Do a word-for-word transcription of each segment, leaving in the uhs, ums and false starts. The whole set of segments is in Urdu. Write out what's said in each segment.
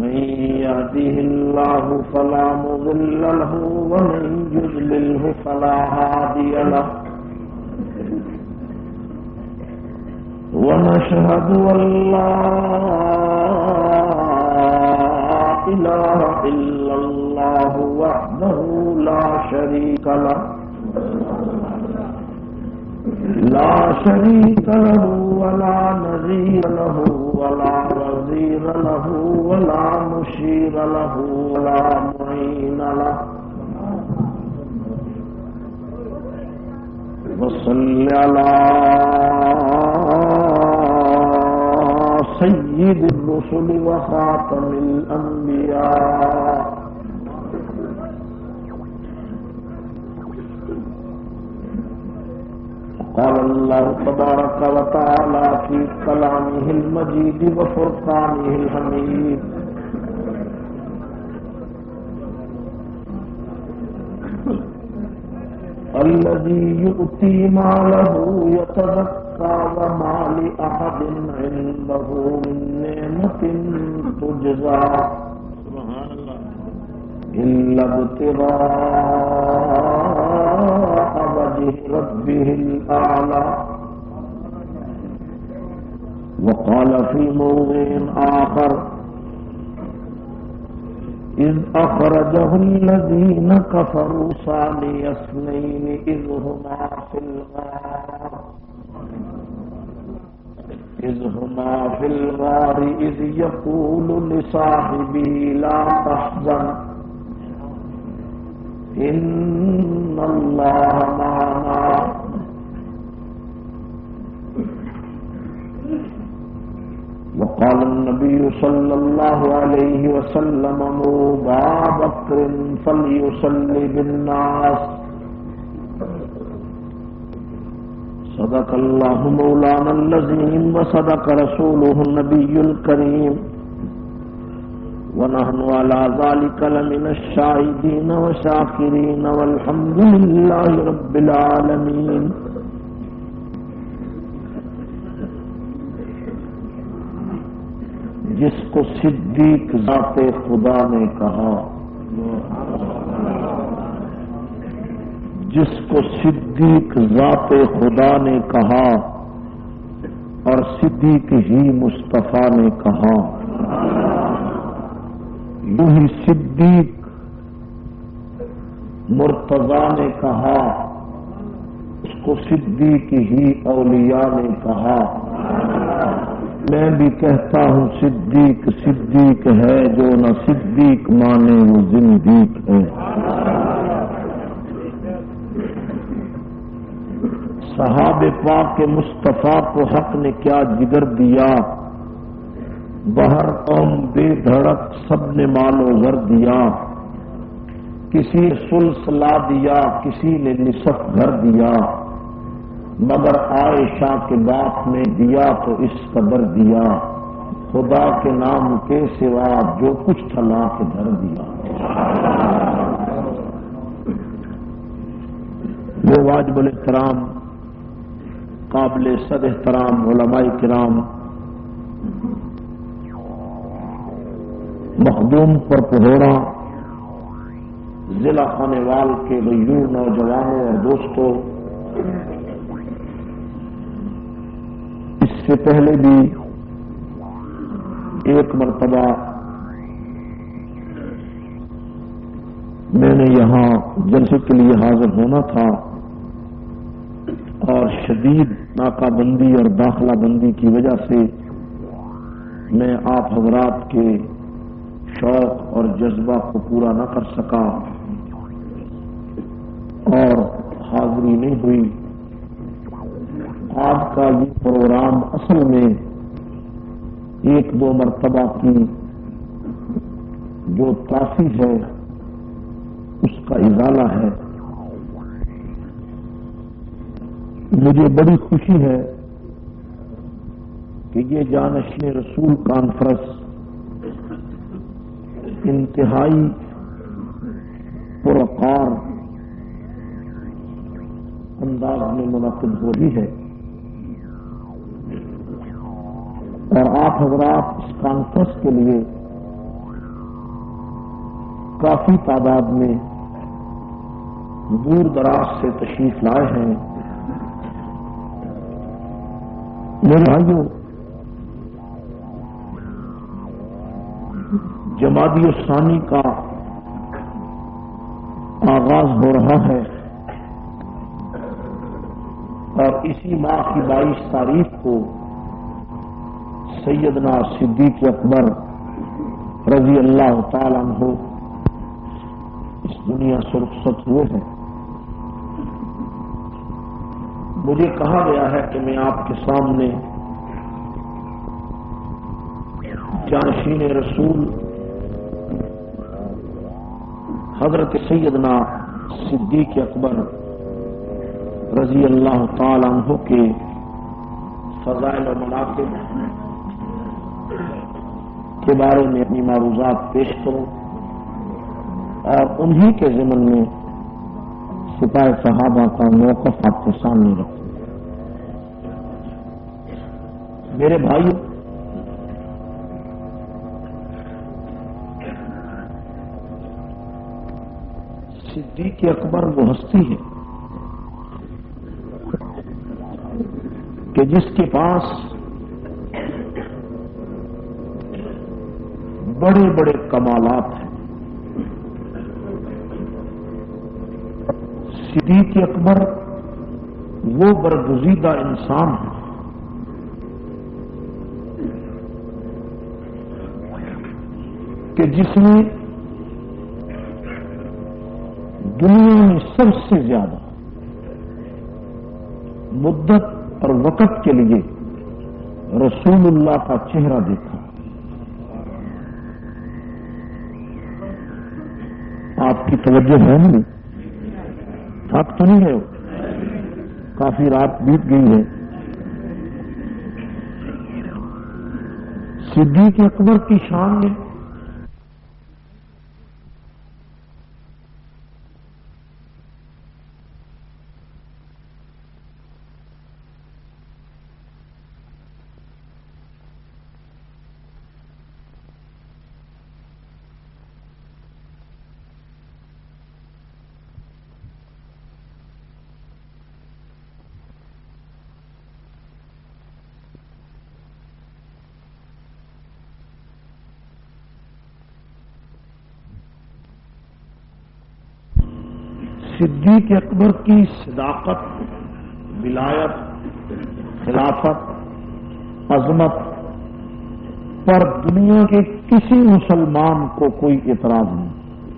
من يهده الله فلا مضل له ومن يضلله فلا هادي له ونشهد أن لا إله إلا الله وحده لا شريك له لا شريك له ولا نظير له ولا وزير له ولا مشير له ولا معين له وصل على سيد الرسل وخاتم الأنبياء قال الله تبارك وتعالى في كلامه المجيد وفرقانه الحميد الذي يؤتي ماله يتزكى وما لأحد عنده من نعمة تجزى إلا ابتغاء وجه ربه الأعلى وقال في موضع آخر إذ أخرجه الذين كفروا ثاني اثنين إذ هما في الغار إذ هما في الغار إذ يقول لصاحبه لا تحزن إن الله معنا وقال النبي صلى الله عليه وسلم مروا أبا بكر فليصلي بالناس صدق الله مولانا العظيم وصدق رسوله النبي الكريم ونحن على ذلك لمن الشاهدين والشاكرين والحمد لله رب العالمين. جس کو صدیق ذات خدا نے کہا جس کو صدیق ذات خدا نے کہا اور صدیق ہی مصطفیٰ نے کہا، یوں ہی صدیق مرتضیٰ نے کہا، اس کو صدیق ہی اولیاء نے کہا. میں بھی کہتا ہوں صدیق صدیق ہے، جو نہ صدیق مانے وہ زندیق ہے. صحابہ پاک کے مصطفیٰ کو حق نے کیا جگر دیا، بہر قوم بے دھڑک سب نے مال و زر دیا. کسی سلس لا دیا، کسی نے نصف گھر دیا، مگر عائشہ کے باپ نے دیا تو اس قدر دیا، خدا کے نام کے سوا جو کچھ تھا لا کے دھر دیا. وہ واجب الاحترام قابل صد احترام علماء کرام، مخدوم پر پہوڑا ضلع خانیوال کے غیور نوجوانوں اور دوستوں، اس سے پہلے بھی ایک مرتبہ میں نے یہاں جلسے کے لیے حاضر ہونا تھا اور شدید ناکہ بندی اور داخلہ بندی کی وجہ سے میں آپ حضرات کے شوق اور جذبہ کو پورا نہ کر سکا اور حاضری نہیں ہوئی. آج کا یہ پروگرام اصل میں ایک دو مرتبہ کی جو تاثیر ہے اس کا ازالہ ہے. مجھے بڑی خوشی ہے کہ یہ جانشین رسول کانفرنس انتہائی پرقار انداز میں منعقد ہو رہی ہے اور آپ حضرات اس کانفرنس کے لیے کافی تعداد میں دور دراز سے تشریف لائے ہیں، میرے بھائیوں، جمادی الثانی کا آغاز ہو رہا ہے اور اسی ماہ کی بائیس تاریخ کو سیدنا صدیق اکبر رضی اللہ تعالی عنہ اس دنیا سے رخصت ہوئے ہیں۔ مجھے کہا گیا ہے کہ میں آپ کے سامنے جانشین رسول حضرت سیدنا صدیق اکبر رضی اللہ تعالی عنہ کے فضائل و مناقب کے بارے میں اپنی معروضات پیش کروں اور انہی کے ضمن میں سپاہ صحابہ کا موقف آپ کے سامنے رکھوں۔ میرے بھائی، صدیق اکبر وہ ہستی ہے کہ جس کے پاس بڑے بڑے کمالات ہیں۔ صدیق اکبر وہ برگزیدہ انسان ہے کہ جس نے دنیا میں سب سے زیادہ مدت اور وقت کے لیے رسول اللہ کا چہرہ دیکھا۔ آپ کی توجہ ہے نہیں؟ تھک تو نہیں ہے؟ کافی رات بیت گئی ہے۔ صدیق اکبر کی شان میں صدیق اکبر کی صداقت، ولایت، خلافت، عظمت پر دنیا کے کسی مسلمان کو کوئی اعتراض نہیں۔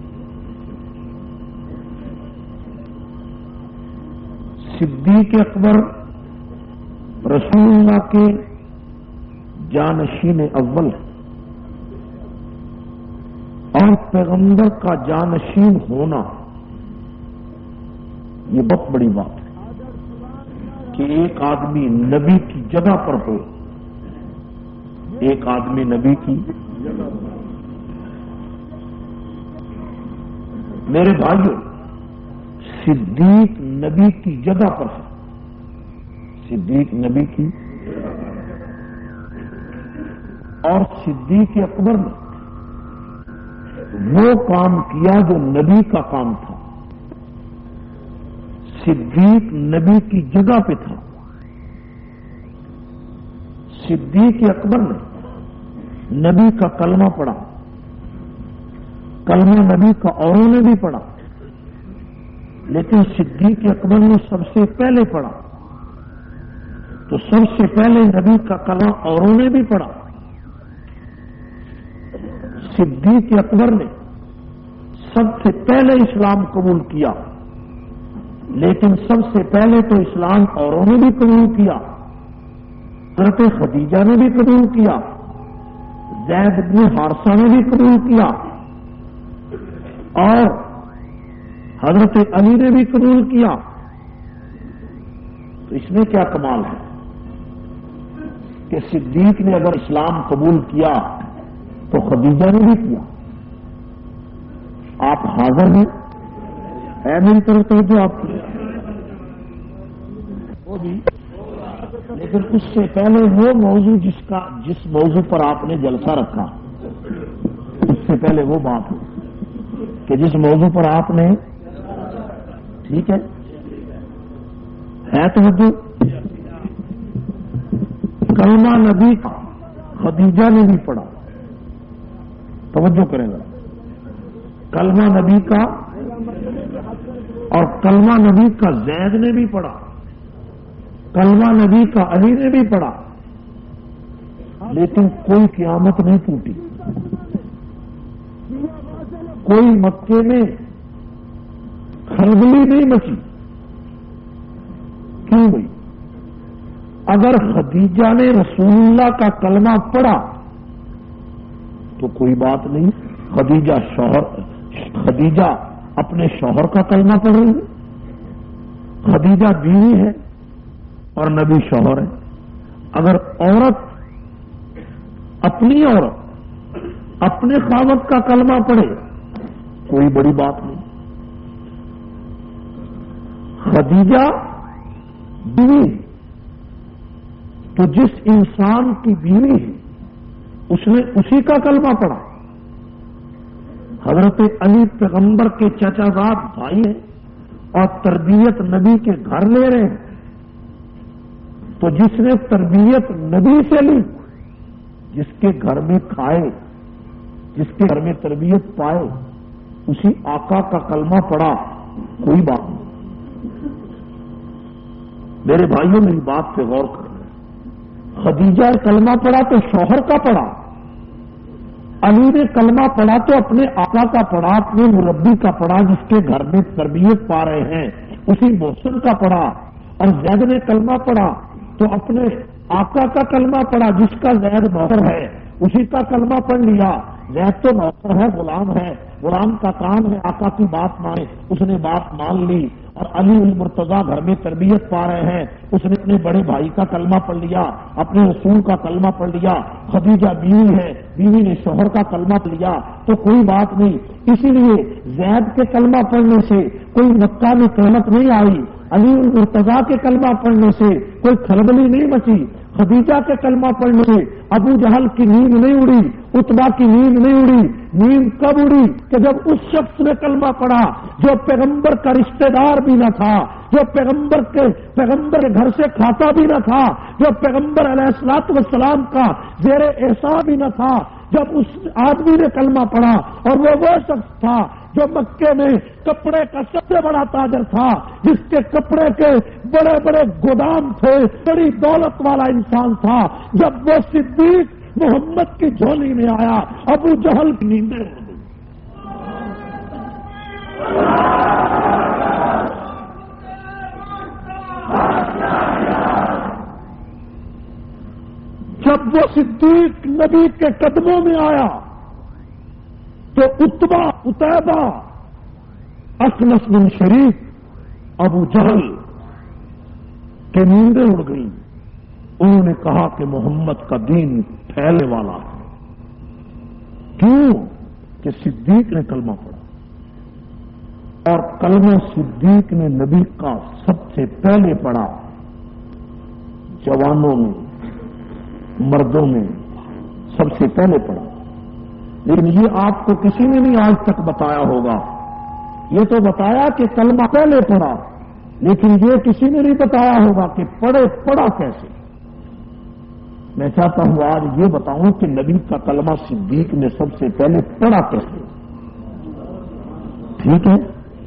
صدیق اکبر رسول اللہ کے جانشین اول اور پیغمبر کا جانشین ہونا یہ بہت بڑی بات ہے کہ ایک آدمی نبی کی جگہ پر ہو، ایک آدمی نبی کی جگہ پر۔ میرے بھائیوں، صدیق نبی کی جگہ پر ہے، صدیق نبی کی، اور صدیق اکبر نے وہ کام کیا جو نبی کا کام تھا۔ صدیق نبی کی جگہ پہ تھا۔ صدیق اکبر نے نبی کا کلمہ پڑھا، کلمہ نبی کا اوروں نے بھی پڑھا، لیکن صدیق اکبر نے سب سے پہلے پڑھا، تو سب سے پہلے نبی کا کلمہ اوروں نے بھی پڑھا۔ صدیق اکبر نے سب سے پہلے اسلام قبول کیا، لیکن سب سے پہلے تو اسلام اوروں نے بھی قبول کیا۔ حضرت خدیجہ نے بھی قبول کیا، زید بن حارثہ نے بھی قبول کیا، اور حضرت علی نے بھی قبول کیا۔ تو اس میں کیا کمال ہے کہ صدیق نے اگر اسلام قبول کیا تو خدیجہ نے بھی کیا۔ آپ حاضر ہیں؟ ہے میری طرف تو جو آپ کی وہ بھی، لیکن اس سے پہلے وہ موضوع جس کا جس موضوع پر آپ نے جلسہ رکھا، اس سے پہلے وہ بات ہو۔ کہ جس موضوع پر آپ نے ٹھیک ہے ہے توجہ کلمہ نبی کا خدیجہ نے بھی پڑھا، توجہ کریں گا، کلمہ نبی کا اور کلمہ نبی کا زید نے بھی پڑھا، کلمہ نبی کا علی نے بھی پڑھا، لیکن کوئی قیامت نہیں ٹوٹی، کوئی مکے میں خلبلی نہیں مچی۔ کیوں بھائی؟ اگر خدیجہ نے رسول اللہ کا کلمہ پڑھا تو کوئی بات نہیں، خدیجہ شوہر خدیجہ اپنے شوہر کا کلمہ پڑھ رہی ہے، خدیجہ بیوی ہے اور نبی شوہر ہے۔ اگر عورت اپنی عورت اپنے خاوند کا کلمہ پڑھے کوئی بڑی بات نہیں۔ خدیجہ بیوی تو جس انسان کی بیوی ہے اس نے اسی کا کلمہ پڑھا۔ حضرت علی پیغمبر کے چچا زاد بھائی ہیں اور تربیت نبی کے گھر لے رہے ہیں، تو جس نے تربیت نبی سے لی، جس کے گھر میں کھائے، جس کے گھر میں تربیت پائے، اسی آقا کا کلمہ پڑھا، کوئی بات نہیں۔ میرے بھائیوں میری بات پہ غور کر لیں، خدیجہ کلمہ پڑھا تو شوہر کا پڑھا، علی نے کلمہ پڑھا تو اپنے آقا کا پڑھا، اپنے مربی کا پڑھا، جس کے گھر میں تربیت پا رہے ہیں اسی محسن کا پڑھا، اور زید نے کلمہ پڑھا تو اپنے آقا کا کلمہ پڑھا، جس کا زید نوکر ہے اسی کا کلمہ پڑھ لیا۔ زید تو نوکر ہے، غلام ہے، غلام کا کام ہے آقا کی بات مانے، اس نے بات مان لی۔ اور علی المرتضیٰ گھر میں تربیت پا رہے ہیں، اس نے اپنے بڑے بھائی کا کلمہ پڑھ لیا، اپنے رسول کا کلمہ پڑھ لیا۔ خدیجہ بیوی ہے، بیوی نے شوہر کا کلمہ پڑھ لیا تو کوئی بات نہیں۔ اسی لیے زید کے کلمہ پڑھنے سے کوئی مکہ میں قیامت نہیں آئی، علی المرتضیٰ کے کلمہ پڑھنے سے کوئی کھلبلی نہیں مچی، خدیجہ کے کلمہ پڑھنے سے ابو جہل کی نیند نہیں اڑی، اتبا کی نیند نہیں اڑی۔ نیند کب اڑی؟ کہ جب اس شخص نے کلمہ پڑھا جو پیغمبر کا رشتہ دار بھی نہ تھا، جو پیغمبر کے پیغمبر کے گھر سے کھاتا بھی نہ تھا، جو پیغمبر علیہ الصلوۃ والسلام کا زیر احسان بھی نہ تھا۔ جب اس آدمی نے کلمہ پڑھا، اور وہ وہ شخص تھا جو مکے میں کپڑے کا سب سے بڑا تاجر تھا، جس کے کپڑے کے بڑے بڑے گودام تھے، بڑی دولت والا انسان تھا، جب وہ صدیق محمد کی جھولی میں آیا ابو جہل کی نیندیں اڑ گئی۔ جب وہ صدیق نبی کے قدموں میں آیا تو اتبا اتیبہ اخنس بن شریف ابو جہل کے نیندیں اڑ گئیں۔ انہوں نے کہا کہ محمد کا دین پھیلنے والا ہے۔ کیوں؟ کہ صدیق نے کلمہ پڑھا، اور کلمہ صدیق نے نبی کا سب سے پہلے پڑھا، جوانوں میں مردوں میں سب سے پہلے پڑھا۔ لیکن یہ آپ کو کسی نے نہیں آج تک بتایا ہوگا، یہ تو بتایا کہ کلمہ پہلے پڑھا، لیکن یہ کسی نے نہیں بتایا ہوگا کہ پڑھے پڑھا کیسے۔ میں چاہتا ہوں آج یہ بتاؤں کہ نبی کا کلمہ صدیق نے سب سے پہلے پڑھا کیسے۔ ٹھیک ہے؟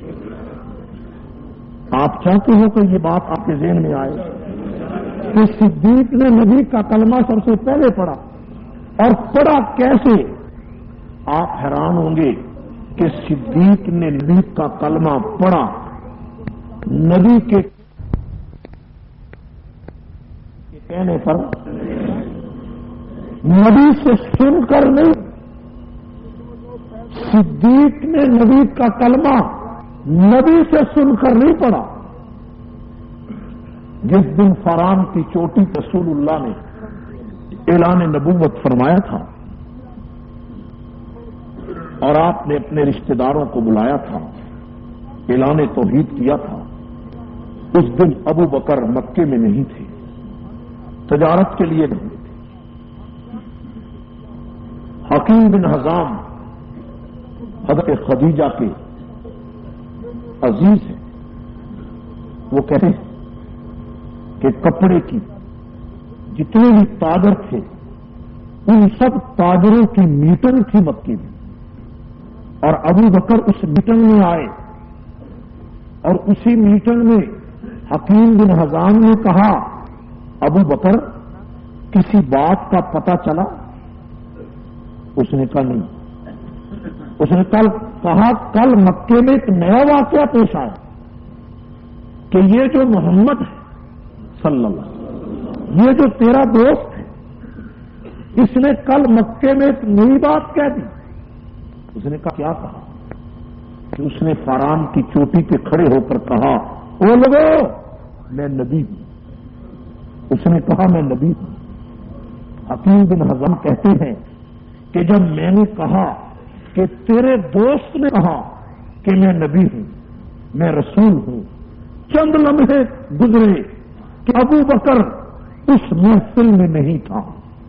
آپ چاہتے ہو کہ یہ بات آپ کے ذہن میں آئے کہ صدیق نے نبی کا کلمہ سب سے پہلے پڑھا، اور پڑھا کیسے؟ آپ حیران ہوں گے کہ صدیق نے نبی کا کلمہ پڑھا، نبی کے کہنے پر، نبی سے سن کر نہیں۔ صدیق نے نبی کا کلمہ نبی سے سن کر نہیں پڑھا۔ جس دن فران کی چوٹی رسول اللہ نے اعلان نبوت فرمایا تھا اور آپ نے اپنے رشتہ داروں کو بلایا تھا، اعلان توحید کیا تھا، اس دن ابو بکر مکے میں نہیں تھے، تجارت کے لیے نہیں تھے۔ حکیم بن حزام حضرت خدیجہ کے عزیز ہیں، وہ کہتے ہیں کہ کپڑے کی جتنے بھی تاجر تھے ان سب تاجروں کی میٹنگ تھی مکے میں، اور ابو بکر اس میٹنگ میں آئے، اور اسی میٹنگ میں حکیم بن حزام نے کہا ابو بکر کسی بات کا پتہ چلا؟ اس نے کہا نہیں۔ اس نے کل کہا کل مکے میں ایک نیا واقعہ پیش آیا کہ یہ جو محمد ہے صلی اللہ علیہ وسلم، یہ جو تیرا دوست ہے، اس نے کل مکے میں ایک نئی بات کہہ دی۔ اس نے کہا کیا کہا؟ کہ اس نے فاران کی چوٹی پہ کھڑے ہو کر کہا او لوگو میں نبی ہوں۔ اس نے کہا میں نبی ہوں۔ حکیم بن حزام کہتے ہیں کہ جب میں نے کہا کہ تیرے دوست نے کہا کہ میں نبی ہوں، میں رسول ہوں، چند لمحے گزرے کہ ابو بکر اس محفل میں نہیں تھا۔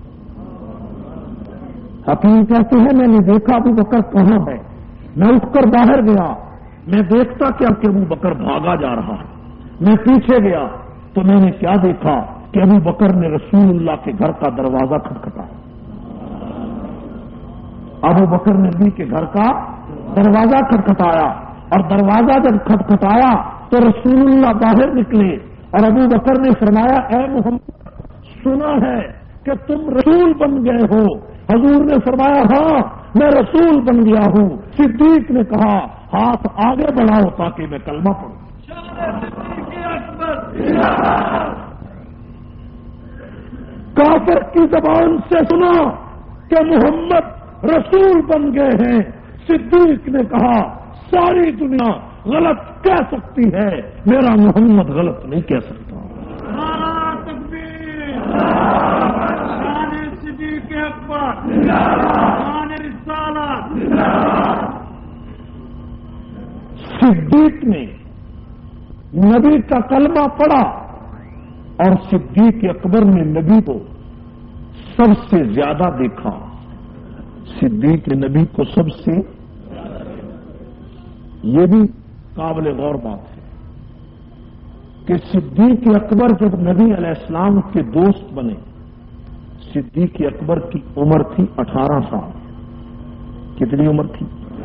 حکیم کہتے ہیں میں نے دیکھا ابو بکر کہاں ہے، میں اٹھ کر باہر گیا، میں دیکھتا کیا کہ ابو بکر بھاگا جا رہا ہے۔ میں پیچھے گیا تو میں نے کیا دیکھا کہ ابو بکر نے رسول اللہ کے گھر کا دروازہ کھٹکھٹایا۔ ابو بکر نے نبی کے گھر کا دروازہ کھٹکھٹایا، اور دروازہ جب کھٹکھٹایا تو رسول اللہ باہر نکلے، اور ابو بکر نے فرمایا اے محمد سنا ہے کہ تم رسول بن گئے ہو۔ حضور نے فرمایا ہاں میں رسول بن گیا ہوں۔ صدیق نے کہا ہاتھ آگے بڑھاؤ تاکہ میں کلمہ پڑھوں۔ کافر کی زبان سے سنا کہ محمد رسول بن گئے ہیں۔ صدیق نے کہا ساری دنیا غلط کہہ سکتی ہے، میرا محمد غلط نہیں کہہ سکتا۔ صدیق نے نبی کا کلمہ پڑھا، اور صدیق اکبر نے نبی کو سب سے زیادہ دیکھا۔ صدیق نے نبی کو سب سے، یہ بھی قابل غور بات ہے کہ صدیق اکبر جب نبی علیہ السلام کے دوست بنے، صدیق اکبر کی عمر تھی اٹھارہ سال۔ کتنی عمر تھی؟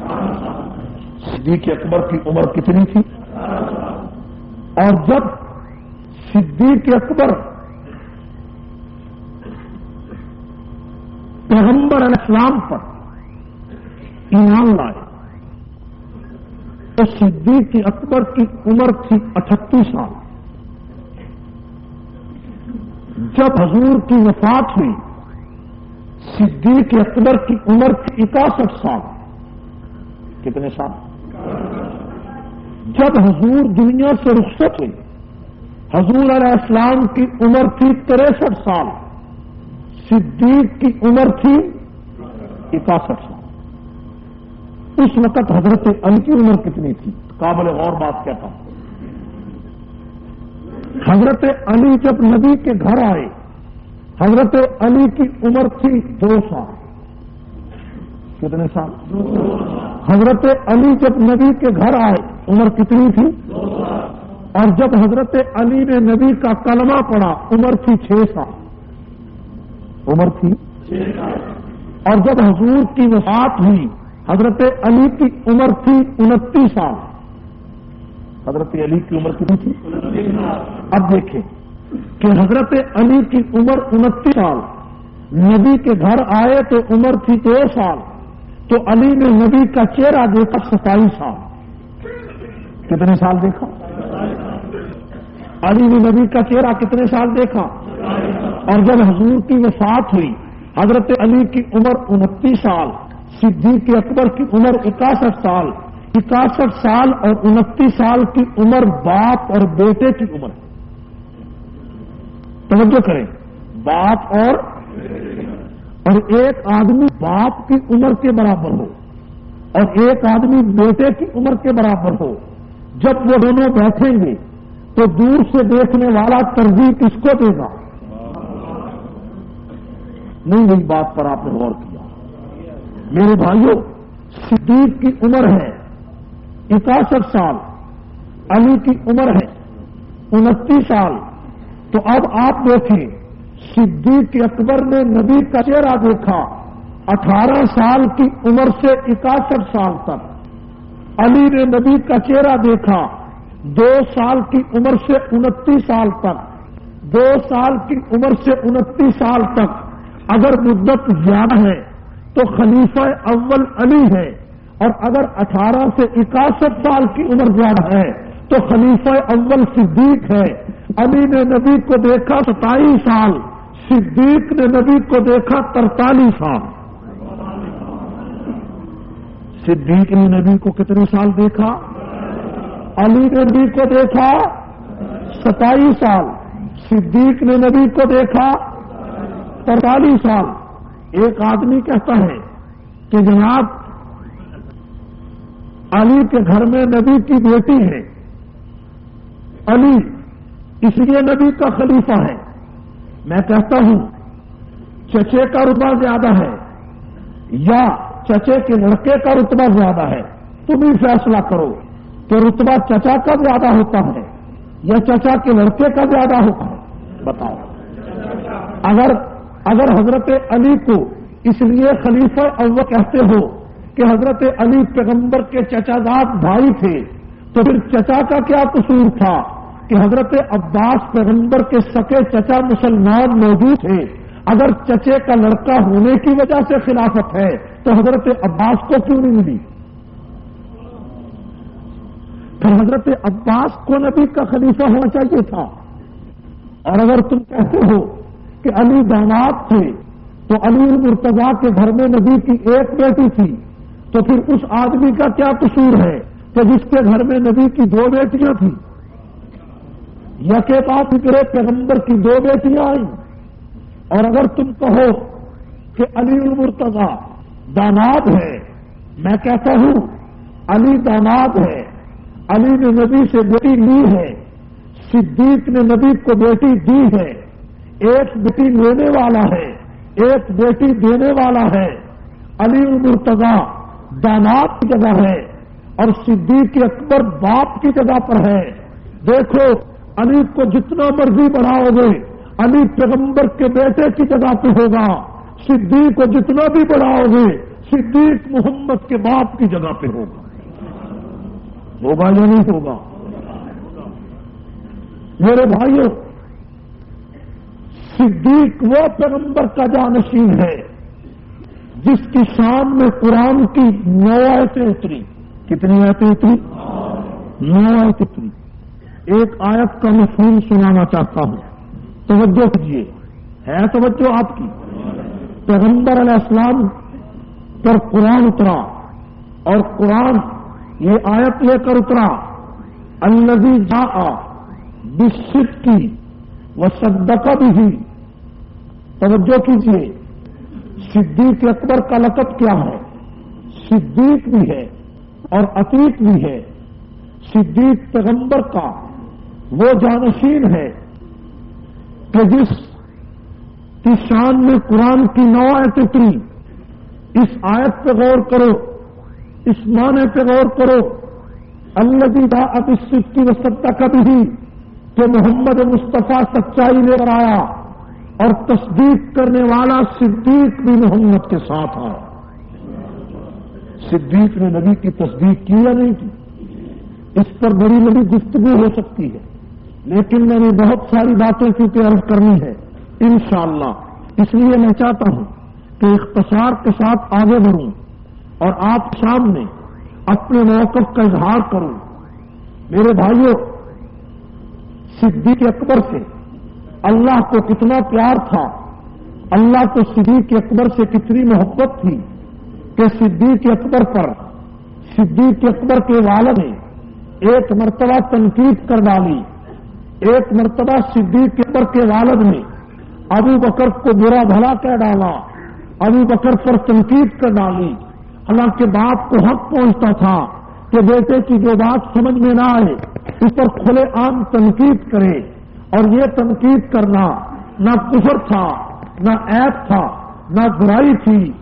صدیق اکبر کی عمر کتنی تھی؟ اور جب صدیق اکبر پیغمبر علیہ السلام پر ایمان لائے تو صدیق اکبر کی عمر تھی اٹھتیس سال۔ جب حضور کی وفات ہوئی صدیق اکبر کی عمر تھی اکاسٹھ سال۔ کتنے سال؟ جب حضور دنیا سے رخصت ہوئی حضور علیہ السلام کی عمر تھی تریسٹھ سال، صدیق کی عمر تھی اکاسٹھ سال۔ اس وقت حضرت علی کی عمر کتنی تھی؟ قابل غور بات کہتا ہوں۔ حضرت علی جب نبی کے گھر آئے حضرت علی کی عمر تھی دو سال۔ کتنے سال؟ حضرت علی جب نبی کے گھر آئے عمر کتنی تھی؟ اور جب حضرت علی نے نبی کا کلمہ پڑھا عمر تھی چھ سال۔ عمر تھی اور جب حضور کی وفات ہوئی حضرت علی کی عمر تھی انتیس سال۔ حضرت علی کی عمر کتنی تھی؟ اب دیکھیں کہ حضرت علی کی عمر انتیس سال، نبی کے گھر آئے تو عمر تھی دو سال، تو علی نے نبی کا چہرہ دیکھا ستائیس سال۔ کتنے سال دیکھا؟ علی نے نبی کا چہرہ کتنے سال دیکھا؟ اور جب حضور کی وفات ہوئی حضرت علی کی عمر انتیس سال، صدیق اکبر کی عمر اکاسٹھ سال۔ اکاسٹھ سال اور انتیس سال کی عمر باپ اور بیٹے کی عمر ہے۔ توجہ کریں، باپ اور اور ایک آدمی باپ کی عمر کے برابر ہو اور ایک آدمی بیٹے کی عمر کے برابر ہو، جب وہ دونوں بیٹھیں گے تو دور سے دیکھنے والا ترجیح کس کو دے گا؟ نہیں، نہیں بات پر آپ نے غور کیا میرے بھائیوں، صدیق کی عمر ہے اکاسٹھ سال، علی کی عمر ہے انتیس سال. تو اب آپ دیکھیں صدیق اکبر نے نبی کا چہرہ دیکھا اٹھارہ سال کی عمر سے اکاسٹھ سال تک. علی نے نبی کا چہرہ دیکھا دو سال کی عمر سے انتیس سال تک. دو سال کی عمر سے انتیس سال تک اگر مدت زیادہ ہے تو خلیفہ اول علی ہے، اور اگر اٹھارہ سے اکاسٹھ سال کی عمر زیادہ ہے تو خلیفہ اول صدیق ہے. علی نے نبی کو دیکھا ستائیس سال، صدیق نے نبی کو دیکھا ترتالیس سال. صدیق نے نبی کو کتنے سال دیکھا؟ علی نے نبی کو دیکھا ستائیس سال، صدیق نے نبی کو دیکھا ترتالیس سال. ایک آدمی کہتا ہے کہ جناب علی کے گھر میں نبی کی بیٹی ہے، علی اس لیے نبی کا خلیفہ ہے. میں کہتا ہوں چچے کا رتبہ زیادہ ہے یا چچے کے لڑکے کا رتبہ زیادہ ہے؟ تم ہی فیصلہ کرو کہ رتبہ چچا کا زیادہ ہوتا ہے یا چچا کے لڑکے کا زیادہ ہوتا ہے؟ بتاؤ. اگر اگر حضرت علی کو اس لیے خلیفہ اول کہتے ہو کہ حضرت علی پیغمبر کے چچا زاد بھائی تھے تو پھر چچا کا کیا قصور تھا کہ حضرت عباس پیغمبر کے سکے چچا مسلمان موجود تھے؟ اگر چچے کا لڑکا ہونے کی وجہ سے خلافت ہے تو حضرت عباس کو کیوں نہیں ملی؟ پھر حضرت عباس کو نبی کا خلیفہ ہونا چاہیے تھا. اور اگر تم کہتے ہو کہ علی داماد تھے تو علی المرتضیٰ کے گھر میں نبی کی ایک بیٹی تھی، تو پھر اس آدمی کا کیا قصور ہے کہ جس کے گھر میں نبی کی دو بیٹیاں تھیں؟ یا کے بعد فکرے پیغمبر کی دو بیٹیاں آئیں. اور اگر تم کہو کہ علی المرتضیٰ داماد ہے، میں کہتا ہوں علی داماد ہے، علی نے نبی سے بیٹی لی ہے، صدیق نے نبی کو بیٹی دی ہے. ایک بیٹی لینے والا ہے، ایک بیٹی دینے والا ہے. علی المرتضیٰ داماد کی جگہ ہے اور صدیق اکبر باپ کی جگہ پر ہے. دیکھو علی کو جتنا مرضی بڑھاؤ گے علی پیغمبر کے بیٹے کی جگہ پہ ہوگا، صدیق کو جتنا بھی بڑھاؤ گے صدیق محمد کے باپ کی جگہ پہ ہوگا. ہوگا یا نہیں ہوگا؟ میرے بھائیوں، صدیق وہ پیغمبر کا جانشین ہے جس کی شان میں قرآن کی نو آیتیں اتری. کتنی آیتیں اتری؟ نو آیتیں اتری. ایک آیت کا مفہوم سنانا چاہتا ہوں، توجہ کیجیے. ہے توجہ آپ کی؟ پیغمبر علیہ السلام پر قرآن اترا اور قرآن یہ آیت لے کر اترا، الذی جاء بالصدق وصدق به. توجہ کیجیے. صدیق اکبر کا لقب کیا ہے؟ صدیق بھی ہے اور عتیق بھی ہے. صدیق پیغمبر کا وہ جانشین ہے کہ جس کی شان میں قرآن کی نو آیت اتری. اس آیت پہ غور کرو، اس معنی پہ غور کرو. الذی جاء بالصدق وصدق به کہ محمد مصطفیٰ سچائی لے کر آیا اور تصدیق کرنے والا صدیق بھی محمد کے ساتھ آیا. صدیق نے نبی کی تصدیق کی یا نہیں کی؟ اس پر بڑی بڑی گفتگو ہو سکتی ہے، لیکن میں نے بہت ساری باتیں کیونکہ عرض کرنی ہے انشاءاللہ. اس لیے میں چاہتا ہوں کہ اختصار کے ساتھ آگے بڑھوں اور آپ سامنے اپنے موقف کا اظہار کروں. میرے بھائیوں، صدیق اکبر سے اللہ کو کتنا پیار تھا، اللہ کو صدیق اکبر سے کتنی محبت تھی کہ صدیق اکبر پر صدیق اکبر کے والد نے ایک مرتبہ تنقید کر ڈالی. ایک مرتبہ صدیق اکبر کے والد نے ابو بکر کو برا بھلا کہہ ڈالا، ابو بکر پر تنقید کر ڈالی. حالانکہ باپ کو حق پہنچتا تھا کہ بیٹے کی جو بات سمجھ میں نہ آئے اس پر کھلے عام تنقید کرے. اور یہ تنقید کرنا نہ کفر تھا، نہ عیب تھا، نہ برائی تھی،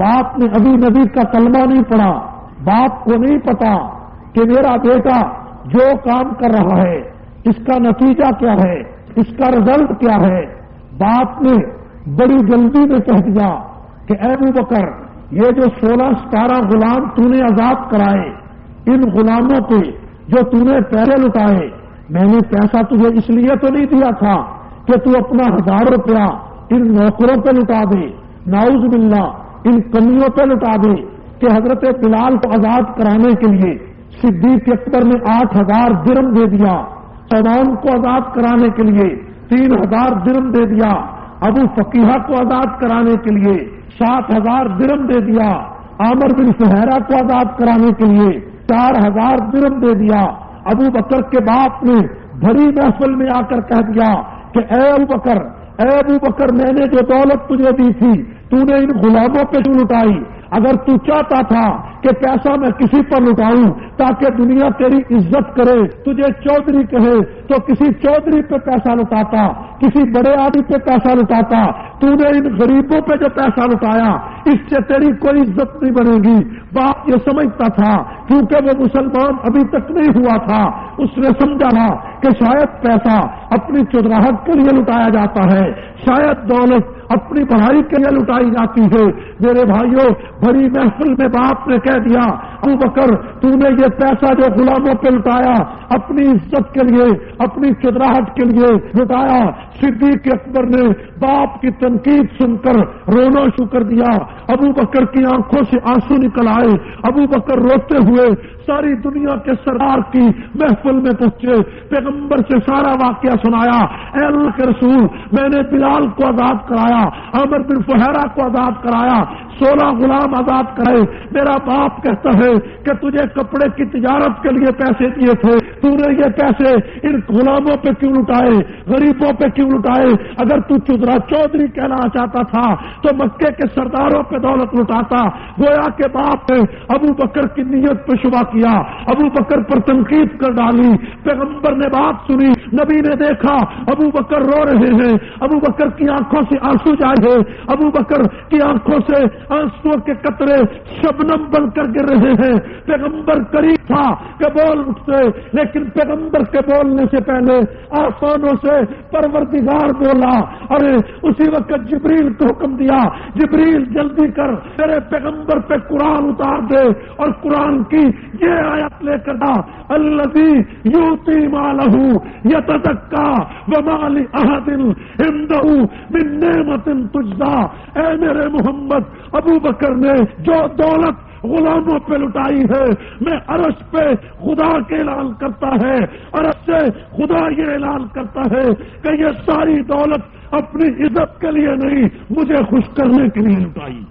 باپ نے ابھی نبی کا کلمہ نہیں پڑھا، باپ کو نہیں پتا کہ میرا بیٹا جو کام کر رہا ہے اس کا نتیجہ کیا ہے، اس کا رزلٹ کیا ہے۔ باپ نے بڑی جلدی میں کہہ دیا کہ اے ابو بکر، یہ جو سولہ ستارہ غلام تو نے آزاد کرائے، ان غلاموں پہ جو تو نے پہلے لٹائے، میں نے پیسہ تجھے اس لیے تو نہیں دیا تھا کہ تو اپنا ہزار روپیہ ان نوکروں پہ لٹا دے، نعوذ باللہ ان کمیوں پہ لٹا دے، کہ حضرت بلال کو آزاد کرانے کے لیے صدیق اکبر نے آٹھ ہزار درم دے دیا، سلمان کو آزاد کرانے کے لیے تین ہزار درم دے دیا، ابو فقیہ کو آزاد کرانے کے لیے سات ہزار درم دے دیا، عامر بن فہیرہ کو آزاد کرانے کے لیے چار ہزار درم دے دیا۔ ابو بکر کے باپ نے بڑی محفل میں آ کر کہہ دیا کہ اے ابو بکر، اے ابو بکر، میں نے جو دولت تجھے دی تھی تو نے ان غلاموں پہ کیوں لٹائی؟ اگر تو چاہتا تھا کہ پیسہ میں کسی پر لٹاؤں تاکہ دنیا تیری عزت کرے، تجھے چودھری کہے، تو کسی چودھری پہ پیسہ لٹاتا، کسی بڑے آدمی پہ پیسہ لٹاتا۔ تو نے ان غریبوں پہ جو پیسہ لٹایا اس سے تیری کوئی عزت نہیں بنے گی۔ باپ یہ سمجھتا تھا کیونکہ وہ مسلمان ابھی تک نہیں ہوا تھا، اس نے سمجھا تھا کہ شاید پیسہ اپنی چودراہٹ کے لیے لٹایا جاتا ہے، شاید دولت اپنی پڑھائی کے لیے لٹائی جاتی ہے۔ میرے بھائیوں، بڑی محفل میں باپ نے کہہ دیا ابو بکر، تو نے یہ پیسہ جو غلاموں پہ لٹایا اپنی عزت کے لیے، اپنی چودراہٹ کے لیے لٹایا۔ صدیق اکبر نے باپ کی تنقید سن کر رونا شروع کر دیا، ابو بکر کی آنکھوں سے آنسو نکل آئے، ابو بکر روتے ہوئے ساری دنیا کے سردار کی محفل میں پہنچے، پیغمبر سے سارا واقعہ سنایا۔ اے اللہ کے رسول، میں نے بلال کو آزاد کرایا، عامر بن فہیرہ کو آزاد کرایا، سولہ غلام آزاد کرائے۔ میرا باپ کہتا ہے کہ تجھے کپڑے کی تجارت کے لیے پیسے دیے تھے، تو نے یہ پیسے ان غلاموں پہ کیوں لٹائے، غریبوں پہ کیوں لٹائے؟ اگر تو چودرا چودھری کہنا چاہتا تھا تو مکے کے سرداروں پہ دولت لٹاتا۔ گویا کے باپ نے ابو بکر کی نیت پہ شبہ کیا، ابو بکر پر تنقید کر ڈالی۔ پیغمبر نے بات سنی، نبی نے دیکھا ابو بکر رو رہے ہیں، ابو بکر کی آنکھوں سے آنسو جائے، ابو بکر کی آنکھوں سے آنسو کے قطرے شبنم بن کر گر رہے ہیں۔ پیغمبر قریب تھا کہ بول اٹھتے، لیکن پیغمبر کے بولنے سے پہلے آسمانوں سے پروردگار بولا، اور اسی وقت جبریل کو حکم دیا، جبریل جلدی کر تیرے پیغمبر پہ قرآن اتار دے، اور قرآن کی یہ آیت لے کر دا، الذی یؤتی مالہ یتزکا وما لأحد عنده من نعمت تجزا۔ اے میرے محمد، ابو بکر نے جو دولت غلاموں پہ لٹائی ہے، میں عرش پہ خدا کے اعلان کرتا ہے، عرش سے خدا یہ اعلان کرتا ہے کہ یہ ساری دولت اپنی عزت کے لیے نہیں، مجھے خوش کرنے کے لیے لٹائی۔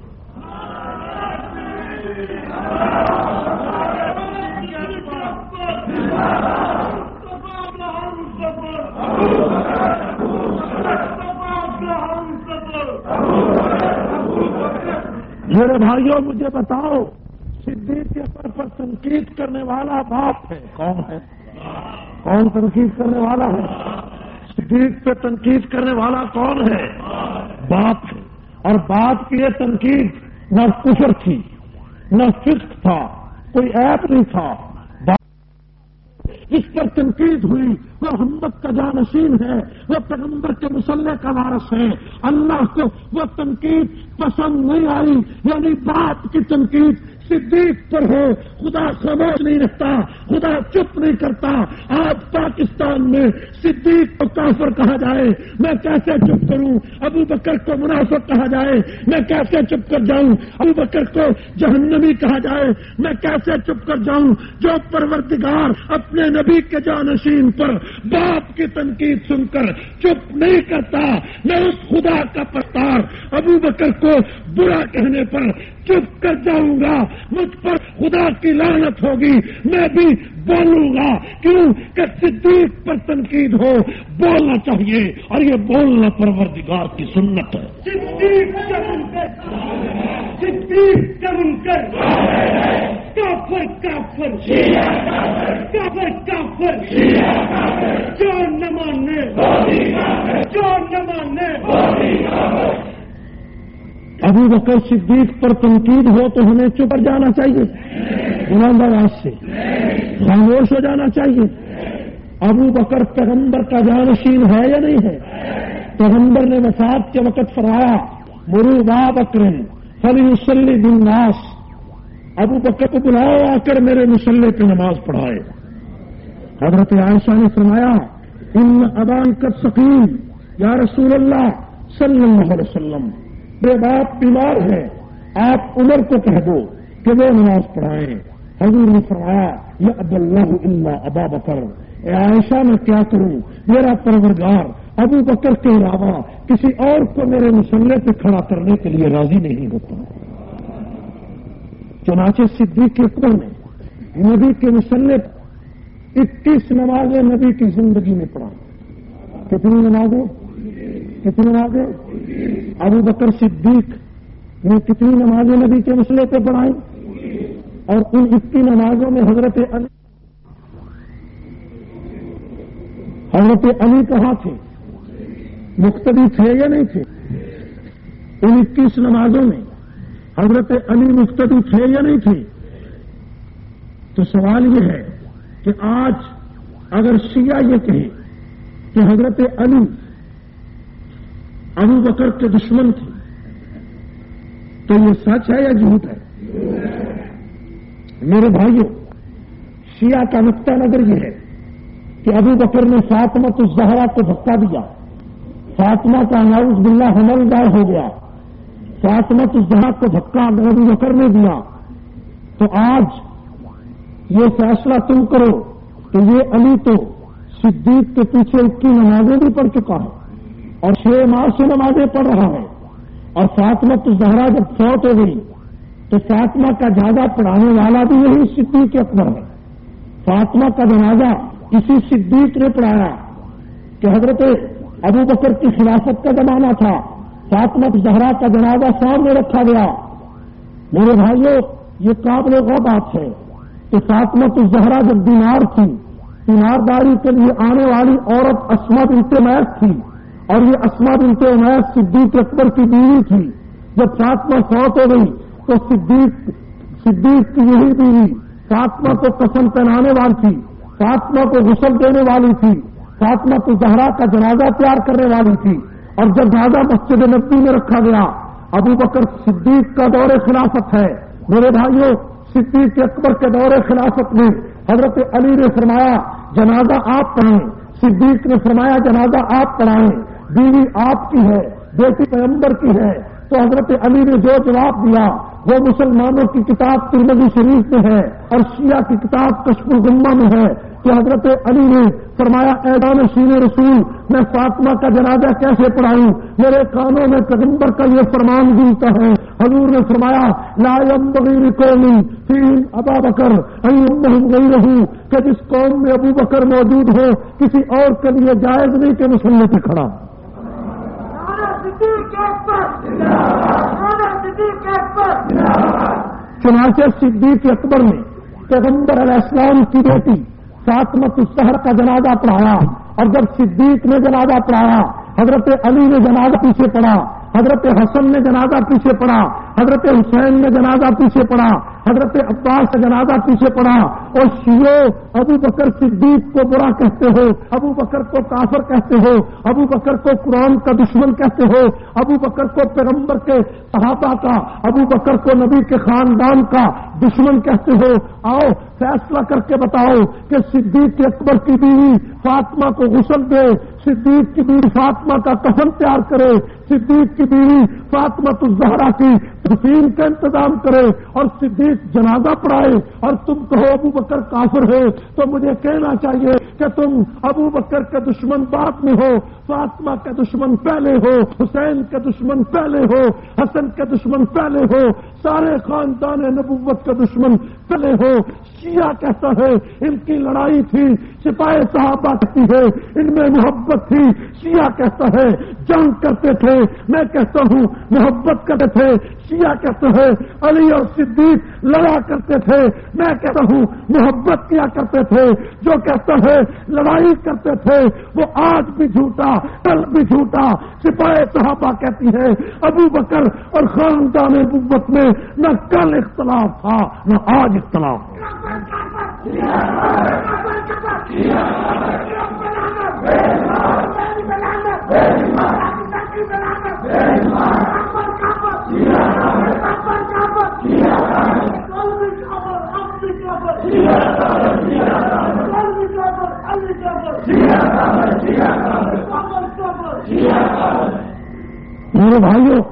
میرے بھائیوں، مجھے بتاؤ، صدیق کے پر پر تنقید کرنے والا باپ ہے، کون ہے؟ کون تنقید کرنے والا ہے؟ صدیق پہ تنقید کرنے والا کون ہے؟ باپ ہے۔ اور باپ کی یہ تنقید نہ کفر تھی، نہ فسق تھا، کوئی عیب نہیں تھا۔ جس پر تنقید ہوئی وہ محمد کا جانشین ہے، وہ پیغمبر کے مسلح کا وارث ہے۔ اللہ کو وہ تنقید پسند نہیں آئی، یعنی باپ کی تنقید صدیق پر ہو، خدا خاموش نہیں رکھتا، خدا چپ نہیں کرتا۔ آج پاکستان میں صدیق کو کافر کہا جائے، میں کیسے چپ کروں؟ ابو بکر کو منافق کہا جائے، میں کیسے چپ کر جاؤں؟ ابو بکر کو جہنمی کہا جائے، میں کیسے چپ کر جاؤں؟ جو پروردگار اپنے نبی کے جانشین پر باپ کی تنقید سن کر چپ نہیں کرتا، میں اس خدا کا پرستار ابو بکر کو برا کہنے پر چپ کر جاؤں گا، مجھ پر خدا کی لعنت ہوگی، میں بھی بولوں گا۔ کیوں کہ صدیق پر تنقید ہو، بولنا چاہیے، اور یہ بولنا پروردگار کی سنت ہے۔ صدیق کا منکر، صدیق کا منکر، کافر کافر کافر کافر، جو نہ مانے جو نہ مانے۔ ابو بکر صدیق پر تنقید ہو تو ہمیں چپ کر جانا چاہیے، بلند آواز سے خاموش ہو جانا چاہیے؟ ابو بکر پیغمبر کا جانشین ہے یا نہیں ہے؟ پیغمبر نے وفات کے وقت فرمایا مرو ابا بکر فلیصلی بالناس، ابو بکر کو بلاؤ آ کر میرے مصلی پہ نماز پڑھائے۔ حضرت عائشہ نے فرمایا ان ابان قد سقیم یا رسول اللہ صلی اللہ علیہ وسلم، میرے باپ بیمار ہے، آپ عمر کو کہہ دو کہ وہ نماز پڑھائیں۔ حضور نے فرمایا یا اب اللہ الا ابا بکر، اے عائشہ میں کیا کروں، میرا پروردگار ابو بکر کے علاوہ کسی اور کو میرے مصلی پہ کھڑا کرنے کے لیے راضی نہیں ہوتا۔ چنانچہ صدیق اکبر نے نبی کے مصلی اکیس نمازیں نبی کی زندگی میں پڑھا۔ کتنی نمازیں؟ کتنی نمازیں؟ ابو بکر صدیق نے کتنی نمازیں نبی کے مصلی پہ پڑھائیں؟ اور ان اکیس نمازوں میں حضرت علی حضرت علی کہاں تھے؟ مقتدی تھے یا نہیں تھے؟ ان اکیس نمازوں میں حضرت علی مقتدی تھے یا نہیں تھے؟ تو سوال یہ ہے کہ آج اگر شیعہ یہ کہے کہ حضرت علی ابو بکر کے دشمن تھے تو یہ سچ ہے یا جھوٹ ہے؟ میرے بھائیوں، شیعہ کا نقطہ نظر یہ ہے کہ ابو بکر نے فاطمہ الزہرا کو دھکا دیا، فاطمہ کا نعوذ باللہ حملدار ہو گیا، فاطمہ الزہرا کو دھکا ابو بکر نے دیا، تو آج یہ فیصلہ تم کرو کہ یہ علی تو صدیق کے پیچھے اس کی نمازیں بھی پڑھ چکا ہے اور چھ ماہ سے نمازیں پڑھ رہا ہے، اور فاطمہ الزہرا جب فوت ہو گئی تو فاطمہ کا جنازہ پڑھانے والا بھی یہی صدیق اکبر ہے۔ فاطمہ کا جنازہ اسی صدیق نے پڑھایا کہ حضرت ابو بکر کی خلافت کا زمانہ تھا، فاطمہ الزہرا کا جنازہ سامنے رکھا گیا۔ میرے بھائیوں، یہ قابل غور بات ہے کہ فاطمہ الزہرا جب بیمار تھی، بیمارداری کے لیے آنے والی عورت اسما بنت امیس تھی، اور یہ اسما بنت امیس صدیق اکبر کی بیوی تھی۔ جب فاطمہ فوت ہو گئی تو صدیق صدیق کی یہی بیوی فاطمہ کو کفن پہنانے والی تھی، فاطمہ کو غسل دینے والی تھی، فاطمہ الزہرا کا جنازہ تیار کرنے والی تھی۔ اور جب جنازہ مسجد نبوی میں رکھا گیا، ابو بکر صدیق کا دور خلافت ہے۔ میرے بھائیوں، صدیق اکبر کے دور خلافت میں حضرت علی نے فرمایا جنازہ آپ پڑھائیں، صدیق نے فرمایا جنازہ آپ پڑھائیں، بیوی آپ کی ہے، بیٹی پیغمبر کی ہے۔ تو حضرت علی نے جو جواب دیا وہ مسلمانوں کی کتاب ترمذی شریف میں ہے اور شیعہ کی کتاب کشف الغمہ میں ہے کہ حضرت علی نے فرمایا اے جانشین رسول، میں فاطمہ کا جنازہ کیسے پڑھاؤں، میرے کانوں میں پیغمبر کا یہ فرمان گونجتا ہے۔ حضور نے فرمایا لا ينبغي لقوم فيهم ابا بکر ان يؤمهم غيره، کہ جس قوم میں ابو بکر موجود ہو کسی اور کے لیے جائز نہیں کہ مصلی پہ کھڑا۔ چنانچہ صدیق اکبر نے پیغمبر علیہ السلام کی بیٹی فاطمہ الزہرا کا جنازہ پڑھایا، اور جب صدیق نے جنازہ پڑھایا حضرت علی نے جنازہ پیچھے پڑھا، حضرت حسن نے جنازہ پیچھے پڑھا، حضرت حسین نے جنازہ پیچھے پڑھا، حضرت عباس کا جنازہ پیچھے پڑھا۔ اور شیعو ابو بکر صدیق کو برا کہتے ہو، ابو بکر کو کافر کہتے ہو، ابو بکر کو قرآن کا دشمن کہتے ہو، ابو بکر کو پیغمبر کے صحابہ کا، ابو بکر کو نبی کے خاندان کا دشمن کہتے ہو۔ آؤ فیصلہ کر کے بتاؤ کہ صدیق اکبر کی بیوی فاطمہ کو غسل دے، صدیق کی بیوی فاطمہ کا کفن تیار کرے، صدیق کی بیوی فاطمہ الزہرا کی تدفین کا انتظام کرے، اور صدیق جنازہ پڑھائے، اور تم کہو ابو بکر کافر ہے، تو مجھے کہنا چاہیے کہ تم ابو بکر کے دشمن بعد میں ہو، فاطمہ کے دشمن پہلے ہو، حسین کے دشمن پہلے ہو، حسن کے دشمن پہلے ہو، سارے خاندان نبوت کے دشمن پہلے ہو۔ شیعہ کہتا ہے ان کی لڑائی تھی، سپاہی صحابہ کہتی ہے ان میں محبت تھی، شیعہ کہتا ہے جنگ کرتے تھے، میں کہتا ہوں محبت کرتے تھے، شیعہ کہتا ہے علی اور صدیق لڑا کرتے تھے، میں کہتا ہوں محبت کیا کرتے تھے، جو کہتا ہے لڑائی کرتے تھے وہ آج بھی جھوٹا کل بھی جھوٹا۔ سپاہی صحابہ کہتی ہے ابو بکر اور خاندان نبوت میں نہ کل اختلاف تھا نہ آج اختلاف ہے۔ میرے بھائیوں،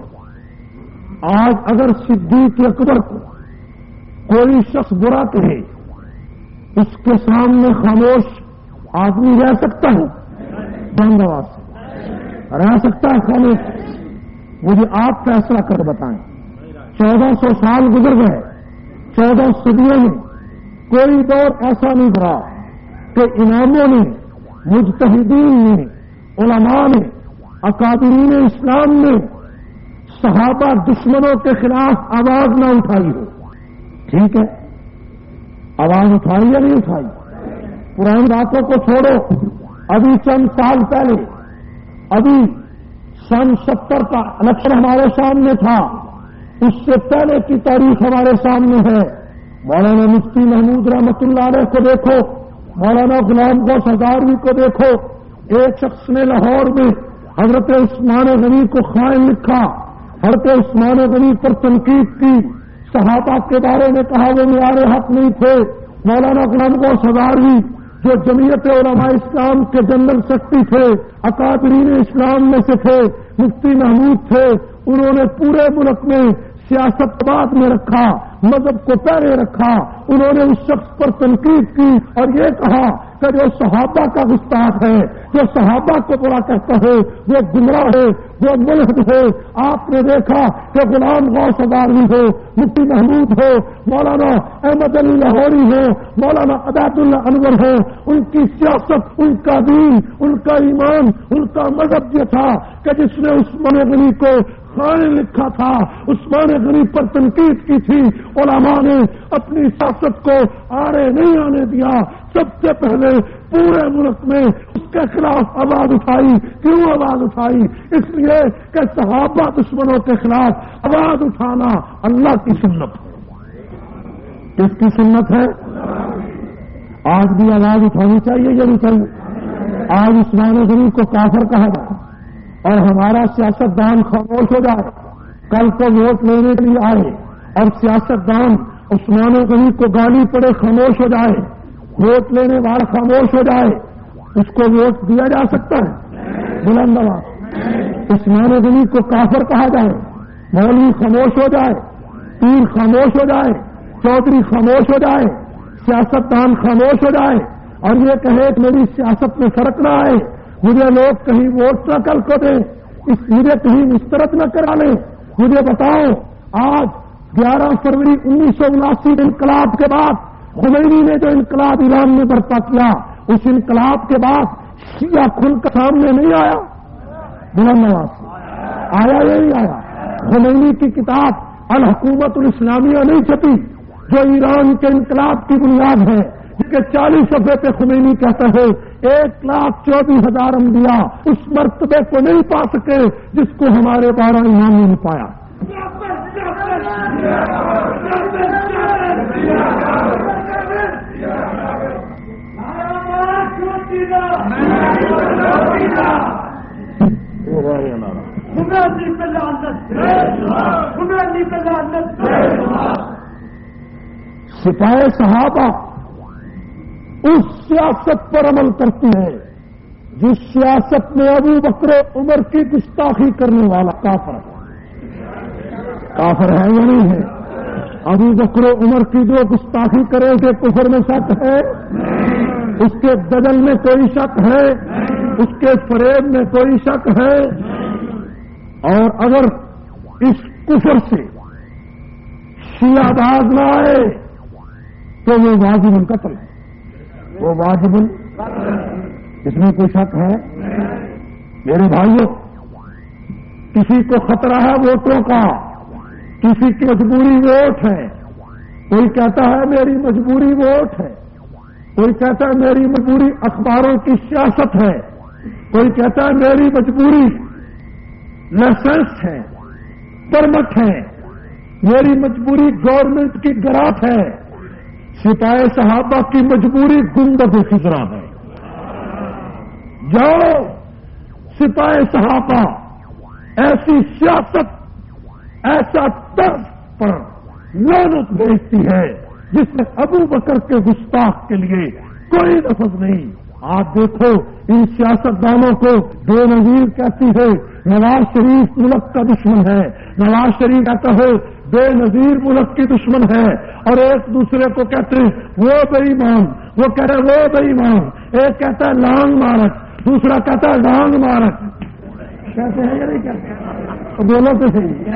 آج اگر صدیق اکبر کو کوئی شخص برا کہے اس کے سامنے خاموش آدمی رہ سکتا ہے؟ بند آواز سے رہ سکتا ہے خاموش؟ مجھے آپ فیصلہ کر بتائیں۔ چودہ سو سال گزر گئے، چودہ صدیوں میں کوئی دور ایسا نہیں رہا کہ اماموں نے، مجتہدین نے، علماء نے، اکابرین اسلام نے صحابہ دشمنوں کے خلاف آواز نہ اٹھائی ہو۔ ٹھیک ہے، آواز اٹھائی یا نہیں اٹھائی؟ پرانی باتوں کو چھوڑو، ابھی چند سال پہلے، ابھی سن ستر کا الیکشن ہمارے سامنے تھا، اس سے پہلے کی تاریخ ہمارے سامنے ہے۔ مولانا مفتی محمود رحمت اللہ علیہ کو دیکھو، مولانا غلام غوث ہزاروی کو دیکھو، ایک شخص نے لاہور میں حضرت عثمان غنی کو خائن لکھا، حضرت عثمان غنی پر تنقید کی، صحابہ کے بارے میں کہا وہ معیار حق نہیں تھے۔ مولانا غلام غوث ہزاروی جو جمعیت علماء اسلام کے جنرل سیکرٹری تھے، اکابرین اسلام میں سے تھے، مفتی محمود تھے، انہوں نے پورے ملک میں سیاست بعد میں رکھا، مذہب کو پہلے رکھا، انہوں نے اس شخص پر تنقید کی اور یہ کہا کہ جو صحابہ کا گستاخ ہے، جو صحابہ کو برا کہتا ہے وہ گمراہ ہے، وہ ملحد ہے۔ آپ نے دیکھا کہ غلام غوث ہزاروی ہو، مفتی محمود ہو، مولانا احمد علی لاہوری ہو، مولانا عبید اللہ انور ہو، ان کی سیاست، ان کا دین، ان کا ایمان، ان کا مذہب یہ تھا کہ جس نے عثمان غنی کو خائن لکھا تھا، عثمان غنی پر تنقید کی تھی، علماء نے اپنی سیاست کو آڑے نہیں آنے دیا، سب سے پہلے پورے ملک میں اس کے خلاف آواز اٹھائی۔ کیوں آواز اٹھائی؟ اس لیے کہ صحابہ دشمنوں کے خلاف آواز اٹھانا اللہ کی سنت ہے۔ کس کی سنت ہے؟ آج بھی آواز اٹھانی چاہیے یا نہیں چاہیے؟ آج عثمان غنی کو کافر کہا جائے اور ہمارا سیاست دان خاموش ہو جائے، کل کو ووٹ لینے کے لیے آئے اور سیاست دان عثمان غنی کو گالی پڑے خاموش ہو جائے، ووٹ لینے والا خاموش ہو جائے، اس کو ووٹ دیا جا سکتا ہے؟ بلند آواز عثمان غنی کو کافر کہا جائے، مولوی خاموش ہو جائے، پیر خاموش ہو جائے، چودھری خاموش ہو جائے، سیاست دان خاموش ہو جائے اور یہ کہے کہ میری سیاست میں فرق نہ آئے، مجھے لوگ کہیں ووٹ نہ کل کو دیں، اس مجھے کہیں مسترد نہ کرا لیں۔ مجھے بتاؤ، آج گیارہ فروری انیس سو اناسی انقلاب کے بعد خمینی نے جو انقلاب ایران میں برپا کیا، اس انقلاب کے بعد شیعہ کھل کر سامنے نہیں آیا؟ بلند آواز آیا یا نہیں آیا؟ خمینی کی کتاب الحکومت الاسلامیہ نہیں چھپی جو ایران کے انقلاب کی بنیاد ہے، جس کے چالیس صفحے پہ خمینی کہتا ہے ایک لاکھ چوبیس ہزار انبیاء اس مرتبے کو نہیں پا سکے جس کو ہمارے بارہ امام نے پایا۔ سپاہی صحابہ اس سیاست پر عمل کرتی ہے جس سیاست میں ابو بکر عمر کی گستاخی کرنے والا کافر ہے۔ کافر ہے یا نہیں ہے؟ ابو بکر عمر کی جو گستاخی کرے کہ کفر میں شک ہے؟ اس کے بدل میں کوئی شک ہے؟ اس کے فریب میں کوئی شک ہے؟ اور اگر اس کفر سے شیعہ باز نہ آئے تو وہ واجب القتل ہے، وہ واجب اس میں کوئی شک ہے؟ میرے بھائیوں، کسی کو خطرہ ہے ووٹوں کا، کسی کی مجبوری ووٹ ہے، کوئی کہتا ہے میری مجبوری ووٹ ہے، کوئی کہتا ہے میری مجبوری اخباروں کی سیاست ہے، کوئی کہتا ہے میری مجبوری لائسنس ہے، پرمٹ ہے، میری مجبوری گورنمنٹ کی گراف ہے، سپاہی صحابہ کی مجبوری گنبد خضرا ہے۔ جاؤ سپاہی صحابہ ایسی سیاست، ایسا طرز پر لعنت بھیجتی ہے جس میں ابو بکر کے گستاخ کے لیے کوئی لفظ نہیں۔ آپ دیکھو ان سیاستدانوں کو بے نظیر کہتی ہے، نواز شریف ملک کا دشمن ہے، نواز شریف کہتا ہے بے نظیر ملک کی دشمن ہے، اور ایک دوسرے کو کہتے ہیں وہ بے ایمان، وہ کہہ رہے وہ بے ایمان، ایک کہتا ہے لانگ مارک، دوسرا کہتا ہے ڈانگ مارک، کہتے ہیں یا نہیں کہتے؟ تو بولو تو صحیح،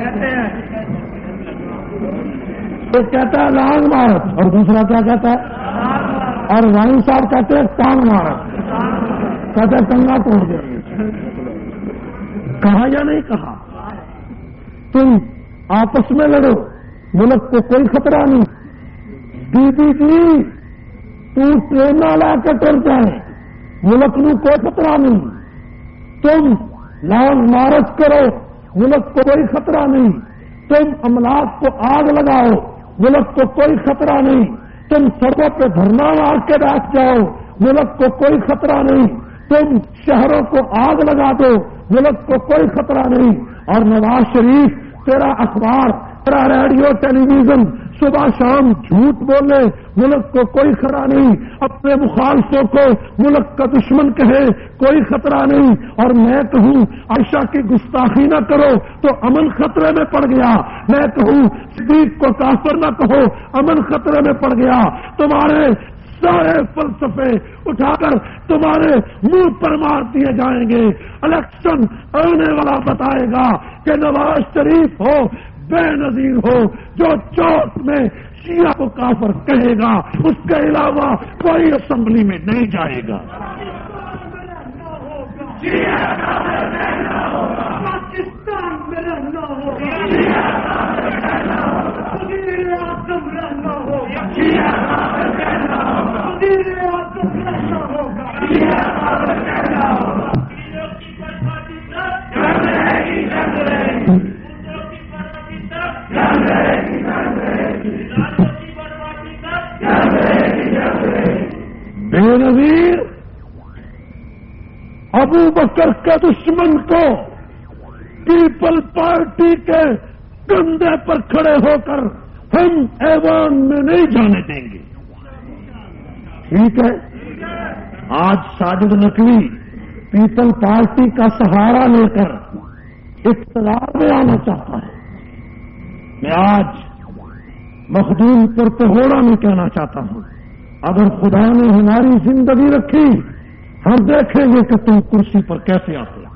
ایک کہتا ہے لانگ مارک اور دوسرا کیا کہتا ہے، اور وائن صاحب کہتے ہیں ٹانگ مارک، کہتے ہیں ٹنگا توڑ دیں گے۔ کہا یا نہیں کہا؟ تم آپس میں لڑو، ملک کو کوئی خطرہ نہیں، بی بی جی تو ٹرین لا کے ٹر جائے، ملک نو کوئی خطرہ نہیں، تم لانگ مارچ کرو، ملک کو کوئی خطرہ نہیں، تم املاک کو آگ لگاؤ، ملک کو کوئی خطرہ نہیں، تم سڑکوں پہ دھرنا مار کے بیٹھ جاؤ، ملک کو کوئی خطرہ نہیں، تم شہروں کو آگ لگا دو، ملک کو کوئی خطرہ نہیں۔ اور نواز شریف تیرا اخبار، تیرا ریڈیو ٹیلی ویژن صبح شام جھوٹ بولے، ملک کو کوئی خطرہ نہیں، اپنے مخالفوں کو ملک کا دشمن کہے کوئی خطرہ نہیں، اور میں کہوں عائشہ کی گستاخی نہ کرو تو امن خطرے میں پڑ گیا، میں کہوں صدیق کو کافر نہ کہو امن خطرے میں پڑ گیا، تمہارے سارے فلسفے اٹھا کر تمہارے منہ پر مار دیے جائیں گے۔ الیکشن آنے والا بتائے گا کہ نواز شریف ہو بے نظیر ہو جو چوک میں شیعہ کو کافر کہے گا، اس کے علاوہ کوئی اسمبلی میں نہیں جائے گا۔ پاکستان میں رہنا ہوگا، وزیر اعظم رہنا ہوگا، وزیر اعظم رہنا ہوگا، بے نظیر ابو بکر کے دشمن کو پیپل پارٹی کے کندھے پر کھڑے ہو کر ہم ایوان میں نہیں جانے دیں گے۔ ٹھیک ہے، آج ساجد نقوی پیپل پارٹی کا سہارا لے کر اقتدار میں آنا چاہتا ہے۔ میں آج مخدوم پر پہوڑا میں کہنا چاہتا ہوں، اگر خدا نے ہماری زندگی رکھی ہم دیکھیں گے کہ تم کرسی پر کیسے آتے ہو۔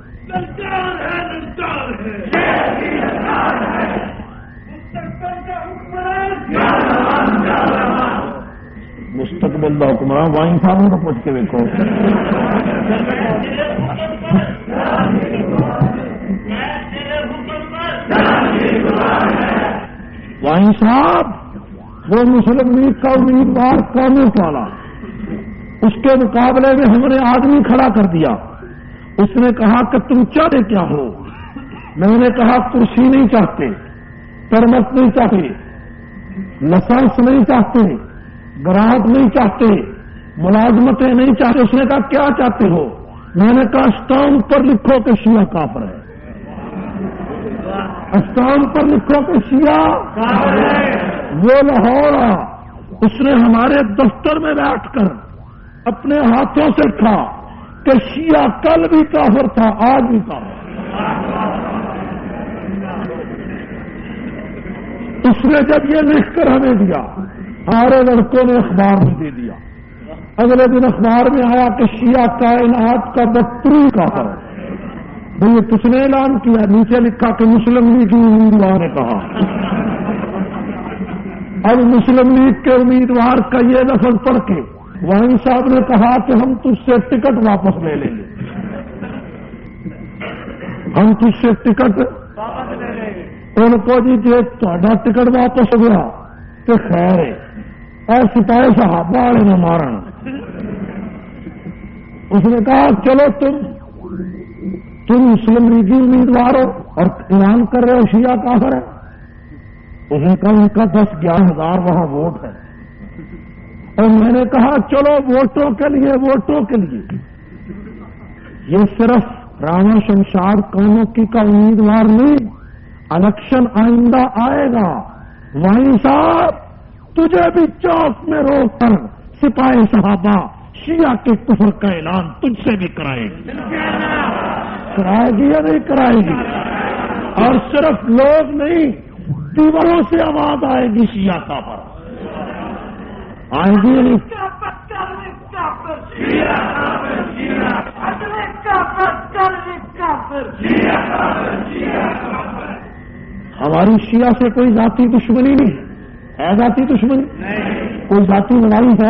مستقبل کا حکمران وائن صاحب کو پوچھ کے دیکھو۔ وائن صاحب وہ مسلم لیگ کا امیدوار کانگریس والا، اس کے مقابلے میں ہم نے آدمی کھڑا کر دیا، اس نے کہا کہ تم چاہتے کیا ہو؟ میں نے کہا کرسی نہیں چاہتے، پرمٹ نہیں چاہتے، لائسنس نہیں چاہتے، گراہک نہیں چاہتے، ملازمتیں نہیں چاہتے۔ اس نے کہا کیا چاہتے ہو؟ میں نے کہا اسٹامپ پر لکھو کہ شیعہ کافر ہے، اسٹامپ پر لکھو کہ شیعہ کافر ہے۔ وہ لاہور اس نے ہمارے دفتر میں بیٹھ کر اپنے ہاتھوں سے لکھا کہ شیعہ کل بھی کافر تھا آج بھی کافر۔ اس نے جب یہ لکھ کر ہمیں دیا، ہمارے لڑکوں نے اخبار میں دے دیا، اگلے دن اخبار میں آیا کہ شیعہ کائنات کا بدترین کافر ہے۔ بھئی کس نے اعلان کیا؟ نیچے لکھا کہ مسلم لیگ کی امیدوار نے کہا۔ اب مسلم لیگ کے امیدوار کا یہ لفظ پڑھ کے وائن صاحب نے کہا کہ ہم تجھ سے ٹکٹ واپس لے لیں گے، ہم تجھ سے ٹکٹ ان کو جی جی تا ٹکٹ واپس ہو گیا تو خیر ہے، اور سپاہی صحابہ والے نے مارن۔ اس نے کہا چلو تم تم مسلم لیگی امیدوار ہو اور اعلان کر رہے ہو شیعہ کافر ہے۔ اس نے کہا ان کا دس گیارہ ہزار وہاں ووٹ ہے، اور میں نے کہا چلو ووٹوں کے لیے ووٹوں کے لیے یہ صرف رانا شمشاد کانوکی کا امیدوار نہیں، الیکشن آئندہ آئے گا، وہیں صاحب تجھے بھی چوک میں روک کر سپاہی صحابہ شیعہ کے کفر کا اعلان تجھ سے بھی کرائے گی، کرائے گی یا نہیں کرائے گی؟ اور صرف لوگ نہیں، دیواروں سے آواز آئے گی شیعہ کافر، آئے گی یا نہیں؟ ہماری شیعہ سے کوئی ذاتی دشمنی نہیں ہے، ذاتی دشمنی کوئی ذاتی لڑائی ہے؟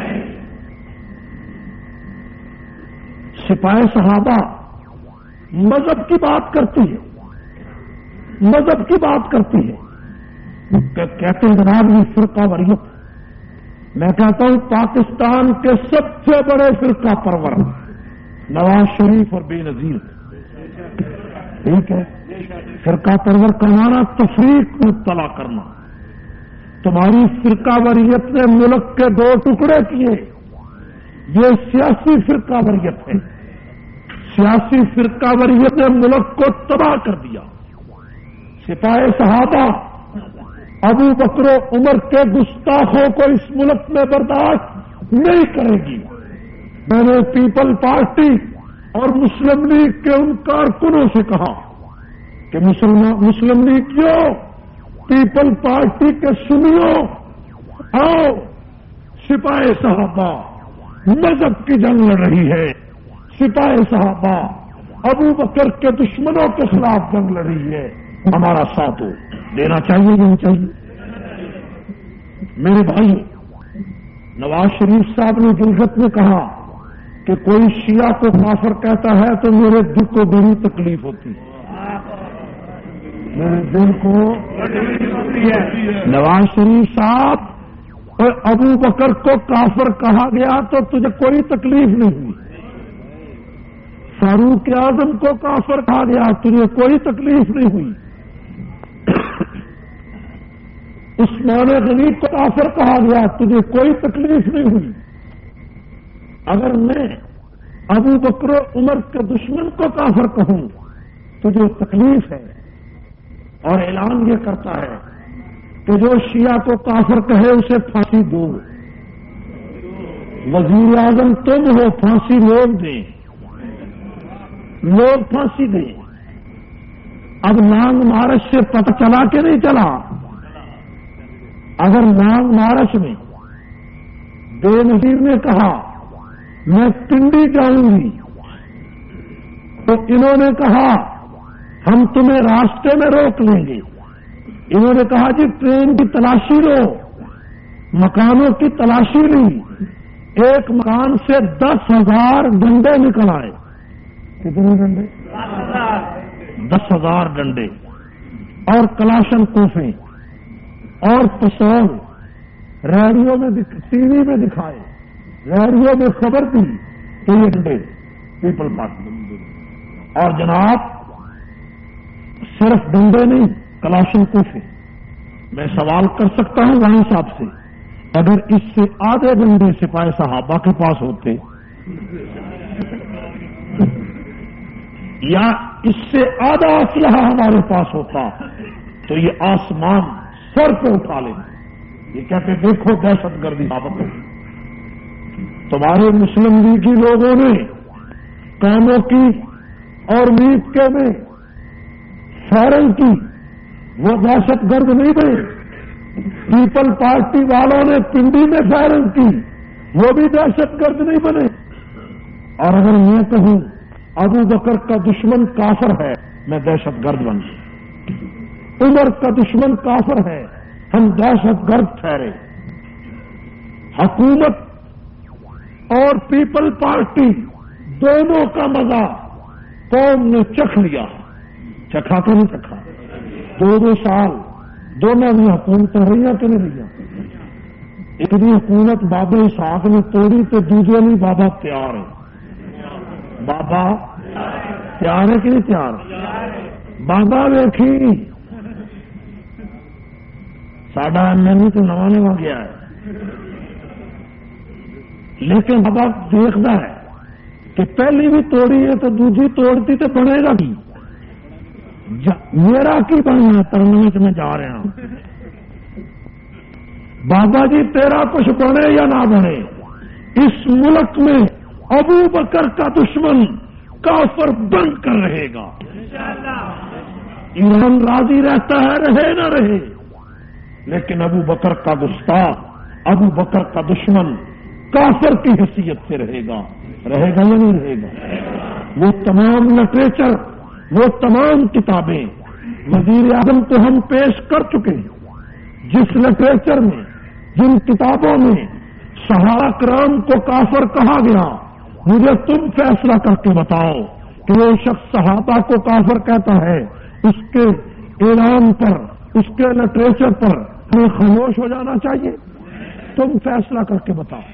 سپاہی صحابہ مذہب کی بات کرتی ہے، مذہب کی بات کرتی ہے کہ کہتے ہیں جناب یہ فرقہ واریت، میں کہتا ہوں پاکستان کے سب سے بڑے فرقہ پرور نواز شریف اور بے نظیر، ٹھیک ہے، فرقہ پرور کا معنی تفریق مبتلا کرنا۔ تمہاری فرقہ واریت نے ملک کے دو ٹکڑے کیے، یہ سیاسی فرقہ واریت ہے، سیاسی فرقہ واریت نے ملک کو تباہ کر دیا۔ سپاہی صحابہ ابو بکر و عمر کے گستاخوں کو اس ملک میں برداشت نہیں کرے گی۔ میں نے پیپل پارٹی اور مسلم لیگ کے ان کارکنوں سے کہا کہ مسلم لیگیوں، پیپل پارٹی کے سنیوں، آؤ سپاہی صحابہ مذہب کی جنگ لڑ رہی ہے، سپاہی صحابہ ابو بکر کے دشمنوں کے خلاف جنگ لڑ رہی ہے، ہمارا ساتھ دینا چاہیے نہیں چاہیے؟ میرے بھائی، نواز شریف صاحب نے جلست میں کہا کہ کوئی شیعہ کو کافر کہتا ہے تو میرے دل کو بڑی تکلیف ہوتی ہے، میرے دل کو۔ نواز شریف صاحب اور ابو بکر کو کافر کہا گیا تو تجھے کوئی تکلیف نہیں ہوئی، فاروق اعظم کو کافر کہا گیا تجھے کوئی تکلیف نہیں ہوئی، عثمان غنی کو کافر کہا گیا تجھے کوئی تکلیف نہیں ہوئی۔ اگر میں ابو بکر و عمر کے دشمن کو کافر کہوں تجھے تکلیف ہے، اور اعلان یہ کرتا ہے کہ جو شیعہ کو کافر کہے اسے پھانسی دو، وزیر اعظم تم ہو، پھانسی لوگ دیں، لوگ پھانسی دیں۔ اب نانگ مارچ سے پتہ چلا کہ نہیں چلا؟ اگر نانگ مارچ میں بے نظیر نے کہا میں پنڈی جاؤں گی تو انہوں نے کہا ہم تمہیں راستے میں روک لیں گے، انہوں نے کہا جی ٹرین کی تلاشی لو، مکانوں کی تلاشی لی، ایک مکان سے دس ہزار ڈنڈے نکل آئے۔ کتنے ڈنڈے؟ دس ہزار ڈنڈے، اور کلاشن کوفے اور پسول، ریڈیو میں ٹی وی میں دکھائے، ریڈیو میں خبر دی کہ یہ ڈنڈے پیپل پارٹی، اور جناب صرف ڈنڈے نہیں، کلاشن کوفے۔ میں سوال کر سکتا ہوں وہاں صاحب سے، اگر اس سے آدھے ڈنڈے سپاہی صحابہ کے پاس ہوتے یا اس سے آدھا اسلحہ ہمارے پاس ہوتا تو یہ آسمان سر پہ اٹھا لیں، یہ کہتے دیکھو دہشت گردی ثابت ہو۔ تمہارے مسلم لیگی لوگوں نے کاموں کی اور میت کے میں فائرنگ کی، وہ دہشت گرد نہیں بنے۔ پیپل پارٹی والوں نے پنڈی میں فائرنگ کی، وہ بھی دہشت گرد نہیں بنے۔ اور اگر میں کہوں ابو بکر کا دشمن کافر ہے، میں دہشت گرد بن گیا، عمر کا دشمن کافر ہے ہم دہشت گرد ٹھہرے. حکومت اور پیپل پارٹی دونوں کا مزہ قوم نے چکھ لیا. چکھا تو نہیں چکھا. دو دو سال دونوں بھی حکومتیں رہی کہ نہیں رہی. ایک بھی حکومت بابا اسحاق نے توڑی تو دوسرے نہیں بابا تیار ہے. بابا تیار ہے کہ نہیں تیار؟ بابا ویکھی ساڈا ایم ایل اے تو نواں نواں گیا ہے، لیکن بابا دیکھتا ہے کہ پہلی بھی توڑی ہے تو دوسری توڑتی تو بنے گا بھی. میرا کی بننا ترنے سے میں جا رہا ہوں. بابا جی تیرا کچھ بنے یا نہ بنے، اس ملک میں ابو بکر کا دشمن کافر بن کر رہے گا. ایران راضی رہتا ہے رہے نہ رہے، لیکن ابو بکر کا گستاخ، ابو بکر کا دشمن کافر کی حیثیت سے رہے گا. رہے گا یا نہیں رہے گا؟ وہ تمام لٹریچر، وہ تمام کتابیں وزیر اعظم کو ہم پیش کر چکے ہیں، جس لٹریچر میں، جن کتابوں میں صحابہ کرام کو کافر کہا گیا. مجھے تم فیصلہ کر کے بتاؤ کہ وہ شخص صحابہ کو کافر کہتا ہے، اس کے اعلان پر، اس کے لٹریچر پر ہمیں خاموش ہو جانا چاہیے؟ تم فیصلہ کر کے بتاؤ.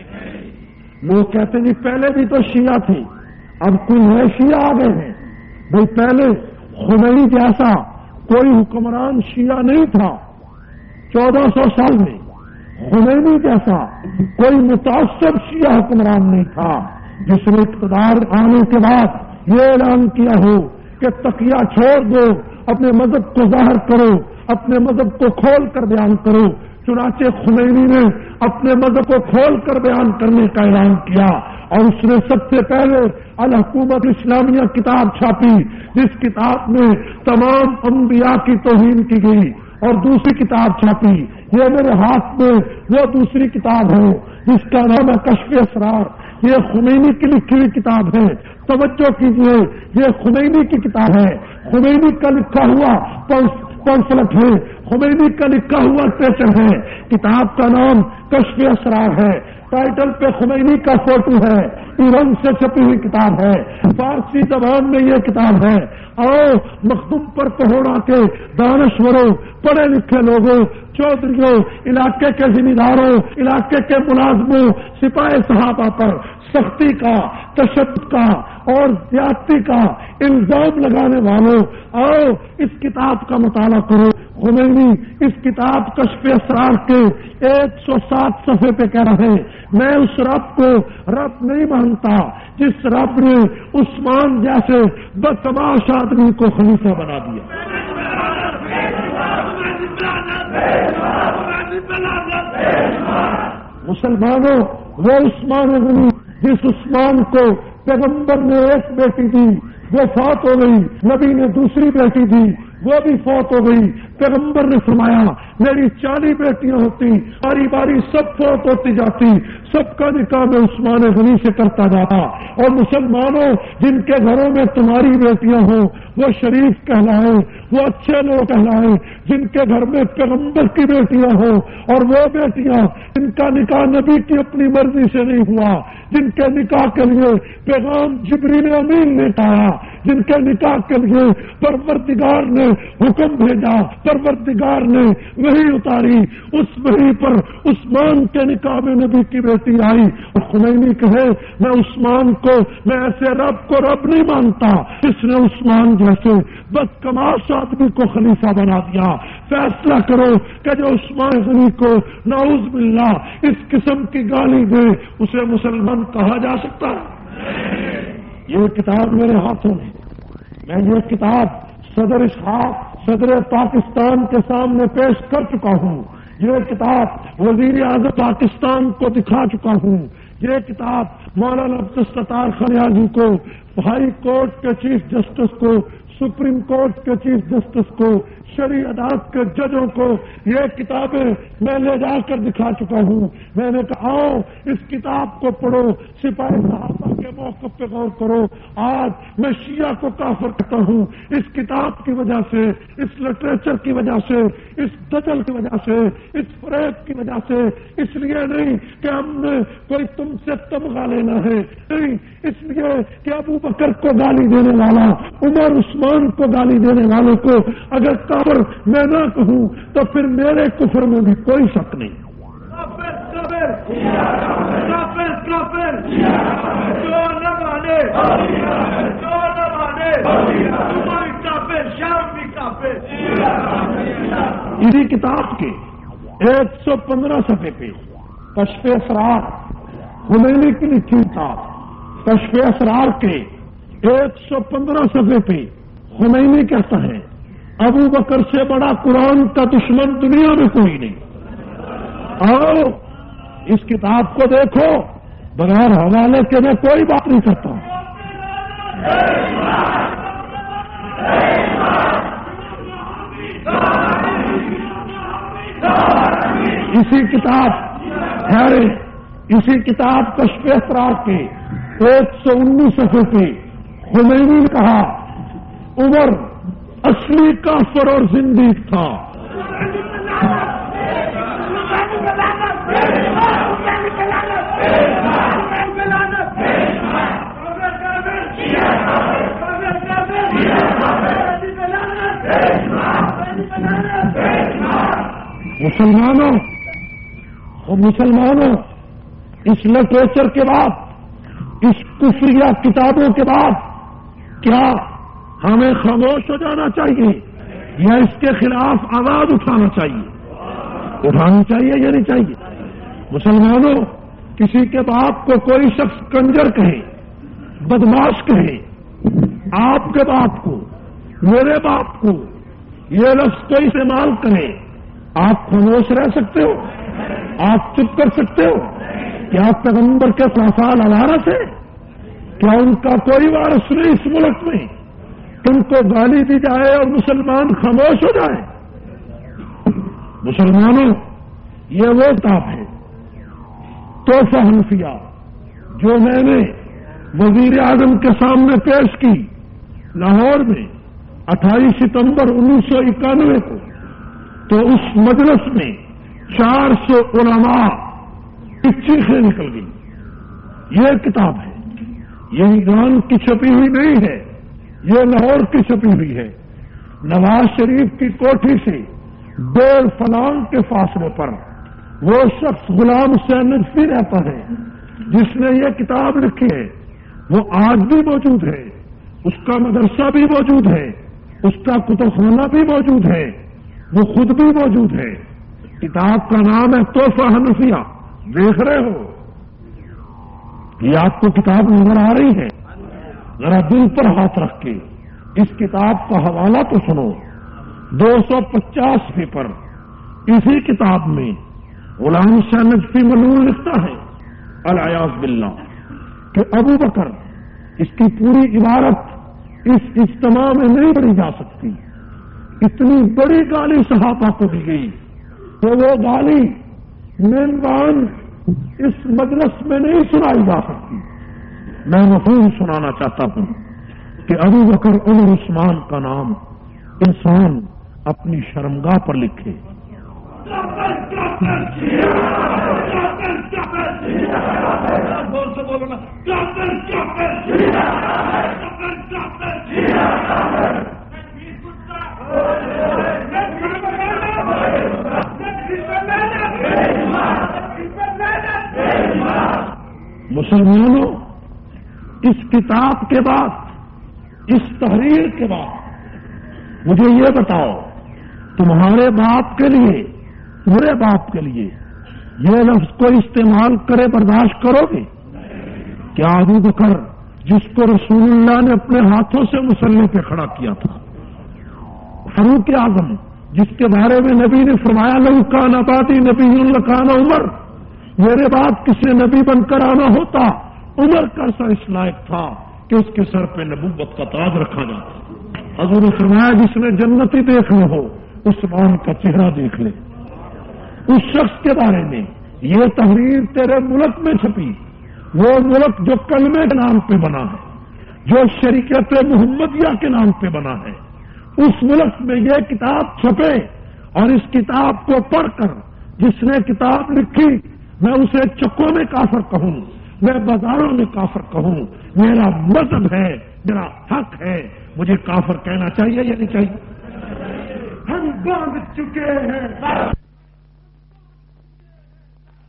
لوگ کہتے ہیں جی پہلے بھی تو شیعہ تھے، اب کوئی نئے شیعہ آ گئے ہیں. بھائی پہلے خمینی جیسا کوئی حکمران شیعہ نہیں تھا. چودہ سو سال میں خمینی جیسا کوئی متعصب شیعہ حکمران نہیں تھا جس نے اقتدار آنے کے بعد یہ اعلان کیا ہو کہ تقیہ چھوڑ دو، اپنے مذہب کو ظاہر کرو، اپنے مذہب کو کھول کر بیان کرو. چنانچہ خمینی نے اپنے مذہب کو کھول کر بیان کرنے کا اعلان کیا، اور اس نے سب سے پہلے الحکومت اسلامیہ کتاب چھاپی، جس کتاب میں تمام انبیاء کی توہین کی گئی. اور دوسری کتاب چھاپی، یہ میرے ہاتھ میں وہ دوسری کتاب ہے جس کا نام ہے کشف اسرار. یہ خمینی کی لکھی ہوئی کتاب ہے. توجہ کیجیے، یہ خمینی کی کتاب ہے. خمینی کا لکھا ہوا پمفلٹ ہے، خمینی کا لکھا ہوا ٹریچر ہے. کتاب کا نام کشف اسرار ہے. ٹائٹل پہ خمینی کا فوٹو ہے. ایران سے چھپی ہوئی کتاب ہے. فارسی زبان میں یہ کتاب ہے. آؤ مخدوم پر پہوڑا کے دانشوروں، پڑھے لکھے لوگوں، چودھریوں، علاقے کے ذمہ داروں، علاقے کے ملازموں، سپاہی صحابہ پر سختی کا، تشدد کا اور زیادتی کا الزام لگانے والوں، آؤ اس کتاب کا مطالعہ کرو. خمینی اس کتاب کشف اسرار کے ایک سو سات صفحے پہ کہہ رہے ہیں، میں اس رب کو رب نہیں مانتا جس رب نے عثمان جیسے بدتماش آدمی کو خلیفہ بنا دیا. مسلمانوں، وہ عثمان غنی جس عثمان کو پیغمبر نے ایک بیٹی دی، وہ فوت ہو گئی. نبی نے دوسری بیٹی دی، وہ بھی فوت ہو گئی. پیغمبر نے فرمایا میری چالیس بیٹیاں ہوتی، باری باری سب فوت ہوتی جاتی، سب کا نکاح میں عثمان غنی سے کرتا جاتا. اور مسلمانوں، جن کے گھروں میں تمہاری بیٹیاں ہوں وہ شریف کہلائیں، وہ اچھے لوگ کہلائیں. جن کے گھر میں پیغمبر کی بیٹیاں ہوں اور وہ بیٹیاں جن کا نکاح نبی کی اپنی مرضی سے نہیں ہوا، جن کے نکاح کے لیے پیغام جبریل امین نے کہا، جن کے نکاح کے لیے پروردگار نے حکم بھیجا، پروردگار نے وحی اتاری، اس وحی پر عثمان کے نکاح میں نبی کی بیٹی آئی. اور خمینی کہے میں عثمان کو، میں ایسے رب کو رب نہیں مانتا جس نے عثمان جیسے بدکماش آدمی کو خلیفہ بنا دیا. فیصلہ کرو کہ جو عثمان غنی کو نعوذ باللہ اس قسم کی گالی دے اسے مسلمان کہا جا سکتا ہے؟ یہ کتاب میرے ہاتھوں میں، میں یہ کتاب صدر اسحاق صدر پاکستان کے سامنے پیش کر چکا ہوں. یہ کتاب وزیر اعظم پاکستان کو دکھا چکا ہوں. یہ کتاب مولانا عبدالستار خلیازی کو، ہائی کورٹ کے چیف جسٹس کو، سپریم کورٹ کے چیف جسٹس کو، شرعی عدالت کے ججوں کو یہ کتابیں میں لے جا کر دکھا چکا ہوں. میں نے کہا آؤ اس کتاب کو پڑھو، سپاہی صحابہ کے کے موقف پہ غور کرو. آج میں شیعہ کو کافر کہتا ہوں اس کتاب کی وجہ سے، اس لٹریچر کی وجہ سے، اس دجل کی وجہ سے، اس فریب کی وجہ سے. اس لیے نہیں کہ ہم نے کوئی تم سے تمغہ لینا ہے، نہیں، اس لیے کہ ابو بکر کو گالی دینے والا، عمر عثمان کو گالی دینے والے کو اگر کافر میں نہ کہوں تو پھر میرے کفر میں بھی کوئی شک نہیں. کافر کافر کافر جو نہ مانے جو نہ مانے تمہاری کافر شام بھی کافر. اسی کتاب کے ایک سو پندرہ صفحے پہ کشف اسرار خمینی کی لکھی تھا. کشف اسرار کے ایک سو پندرہ صفحے پہ خمینی کہتا ہے ابو بکر سے بڑا قرآن کا دشمن دنیا میں کوئی نہیں. آؤ اس کتاب کو دیکھو، بغیر حوالے کے میں کوئی بات نہیں کرتا ہوں. اسی کتاب ہے اسی کتاب کشف اسرار کے ایک سو انیس صفحے پہ خمینی نے کہا عمر اصلی کافر اور زندیق تھا. مسلمانوں اور مسلمانوں اس لٹریچر کے بعد، اس کفریہ کتابوں کے بعد کیا ہمیں خاموش ہو جانا چاہیے یا اس کے خلاف آواز اٹھانا چاہیے؟ اٹھانی چاہیے یا نہیں چاہیے؟ مسلمانوں، کسی کے باپ کو کوئی شخص کنجر کہے، بدماش کہے، آپ کے باپ کو، میرے باپ کو یہ لفظ کو استعمال کرے، آپ خاموش رہ سکتے ہو؟ آپ چپ کر سکتے ہو؟ کیا پیغمبر کے سال عوارث ہے؟ کیا ان کا کوئی وارث نہیں اس ملک میں؟ ان کو گالی دی جائے اور مسلمان خاموش ہو جائے؟ مسلمانوں، یہ وہ کتاب ہے تحفہ حنفیہ جو میں نے وزیر اعظم کے سامنے پیش کی لاہور میں اٹھائیس ستمبر انیس سو اکانوے کو. تو اس مجلس میں چار سو علماء کی چیخیں نکل گئی. یہ کتاب ہے، یہ ایران کی چھپی ہوئی نہیں ہے، یہ لاہور کی چھپی ہوئی ہے. نواز شریف کی کوٹھی سے ڈیڑھ فلانگ کے فاصلے پر وہ شخص غلام حسین نجفی رہتا ہے جس نے یہ کتاب لکھی ہے. وہ آج بھی موجود ہے، اس کا مدرسہ بھی موجود ہے، اس کا کتب خانہ بھی موجود ہے، وہ خود بھی موجود ہے. کتاب کا نام ہے تحفہ حنفیہ. دیکھ رہے ہو، یہ آپ کو کتاب نظر آ رہی ہے؟ ذرا دل پر ہاتھ رکھ کے اس کتاب کا حوالہ تو سنو. دو سو پچاس پر اسی کتاب میں غلام حسین نجفی ملعون لکھتا ہے الیاذ باللہ کہ ابو بکر، اس کی پوری عبارت اس اجتماع میں نہیں پڑھی جا سکتی. اتنی بڑی گالی صحابہ کو دی گئی کہ وہ گالی مینوان اس مجلس میں نہیں سنائی جا سکتی. میں مفہوم سنانا چاہتا ہوں کہ ابو بکر عمر عثمان کا نام انسان اپنی شرمگاہ پر لکھے. مسلمانوں، اس کتاب کے بعد، اس تحریر کے بعد مجھے یہ بتاؤ، تمہارے باپ کے لیے، میرے باپ کے لیے یہ لفظ کو استعمال کرے برداشت کرو گے؟ کیا ابو بکر جس کو رسول اللہ نے اپنے ہاتھوں سے مسلح پہ کھڑا کیا تھا، فاروق اعظم جس کے بارے میں نبی نے فرمایا لو کان آبادی نبی لکان عمر، میرے بعد کسی نبی بن کر آنا ہوتا عمر کا سا اس لائق تھا کہ اس کے سر پہ نبوت کا تاج رکھا جاتا. حضور نے فرمایا جس نے جنتی دیکھنا ہو عثمان کا چہرہ دیکھ لے. اس شخص کے بارے میں یہ تحریر تیرے ملک میں چھپی وہ ملک جو کلمے کے نام پہ بنا ہے، جو شریعت محمدیہ کے نام پہ بنا ہے، اس ملک میں یہ کتاب چھپے اور اس کتاب کو پڑھ کر جس نے کتاب لکھی میں اسے چکوں میں کافر کہوں، میں بازاروں میں کافر کہوں، میرا مذہب ہے، میرا حق ہے، مجھے کافر کہنا چاہیے یا نہیں چاہیے؟ ہم باندھ چکے ہیں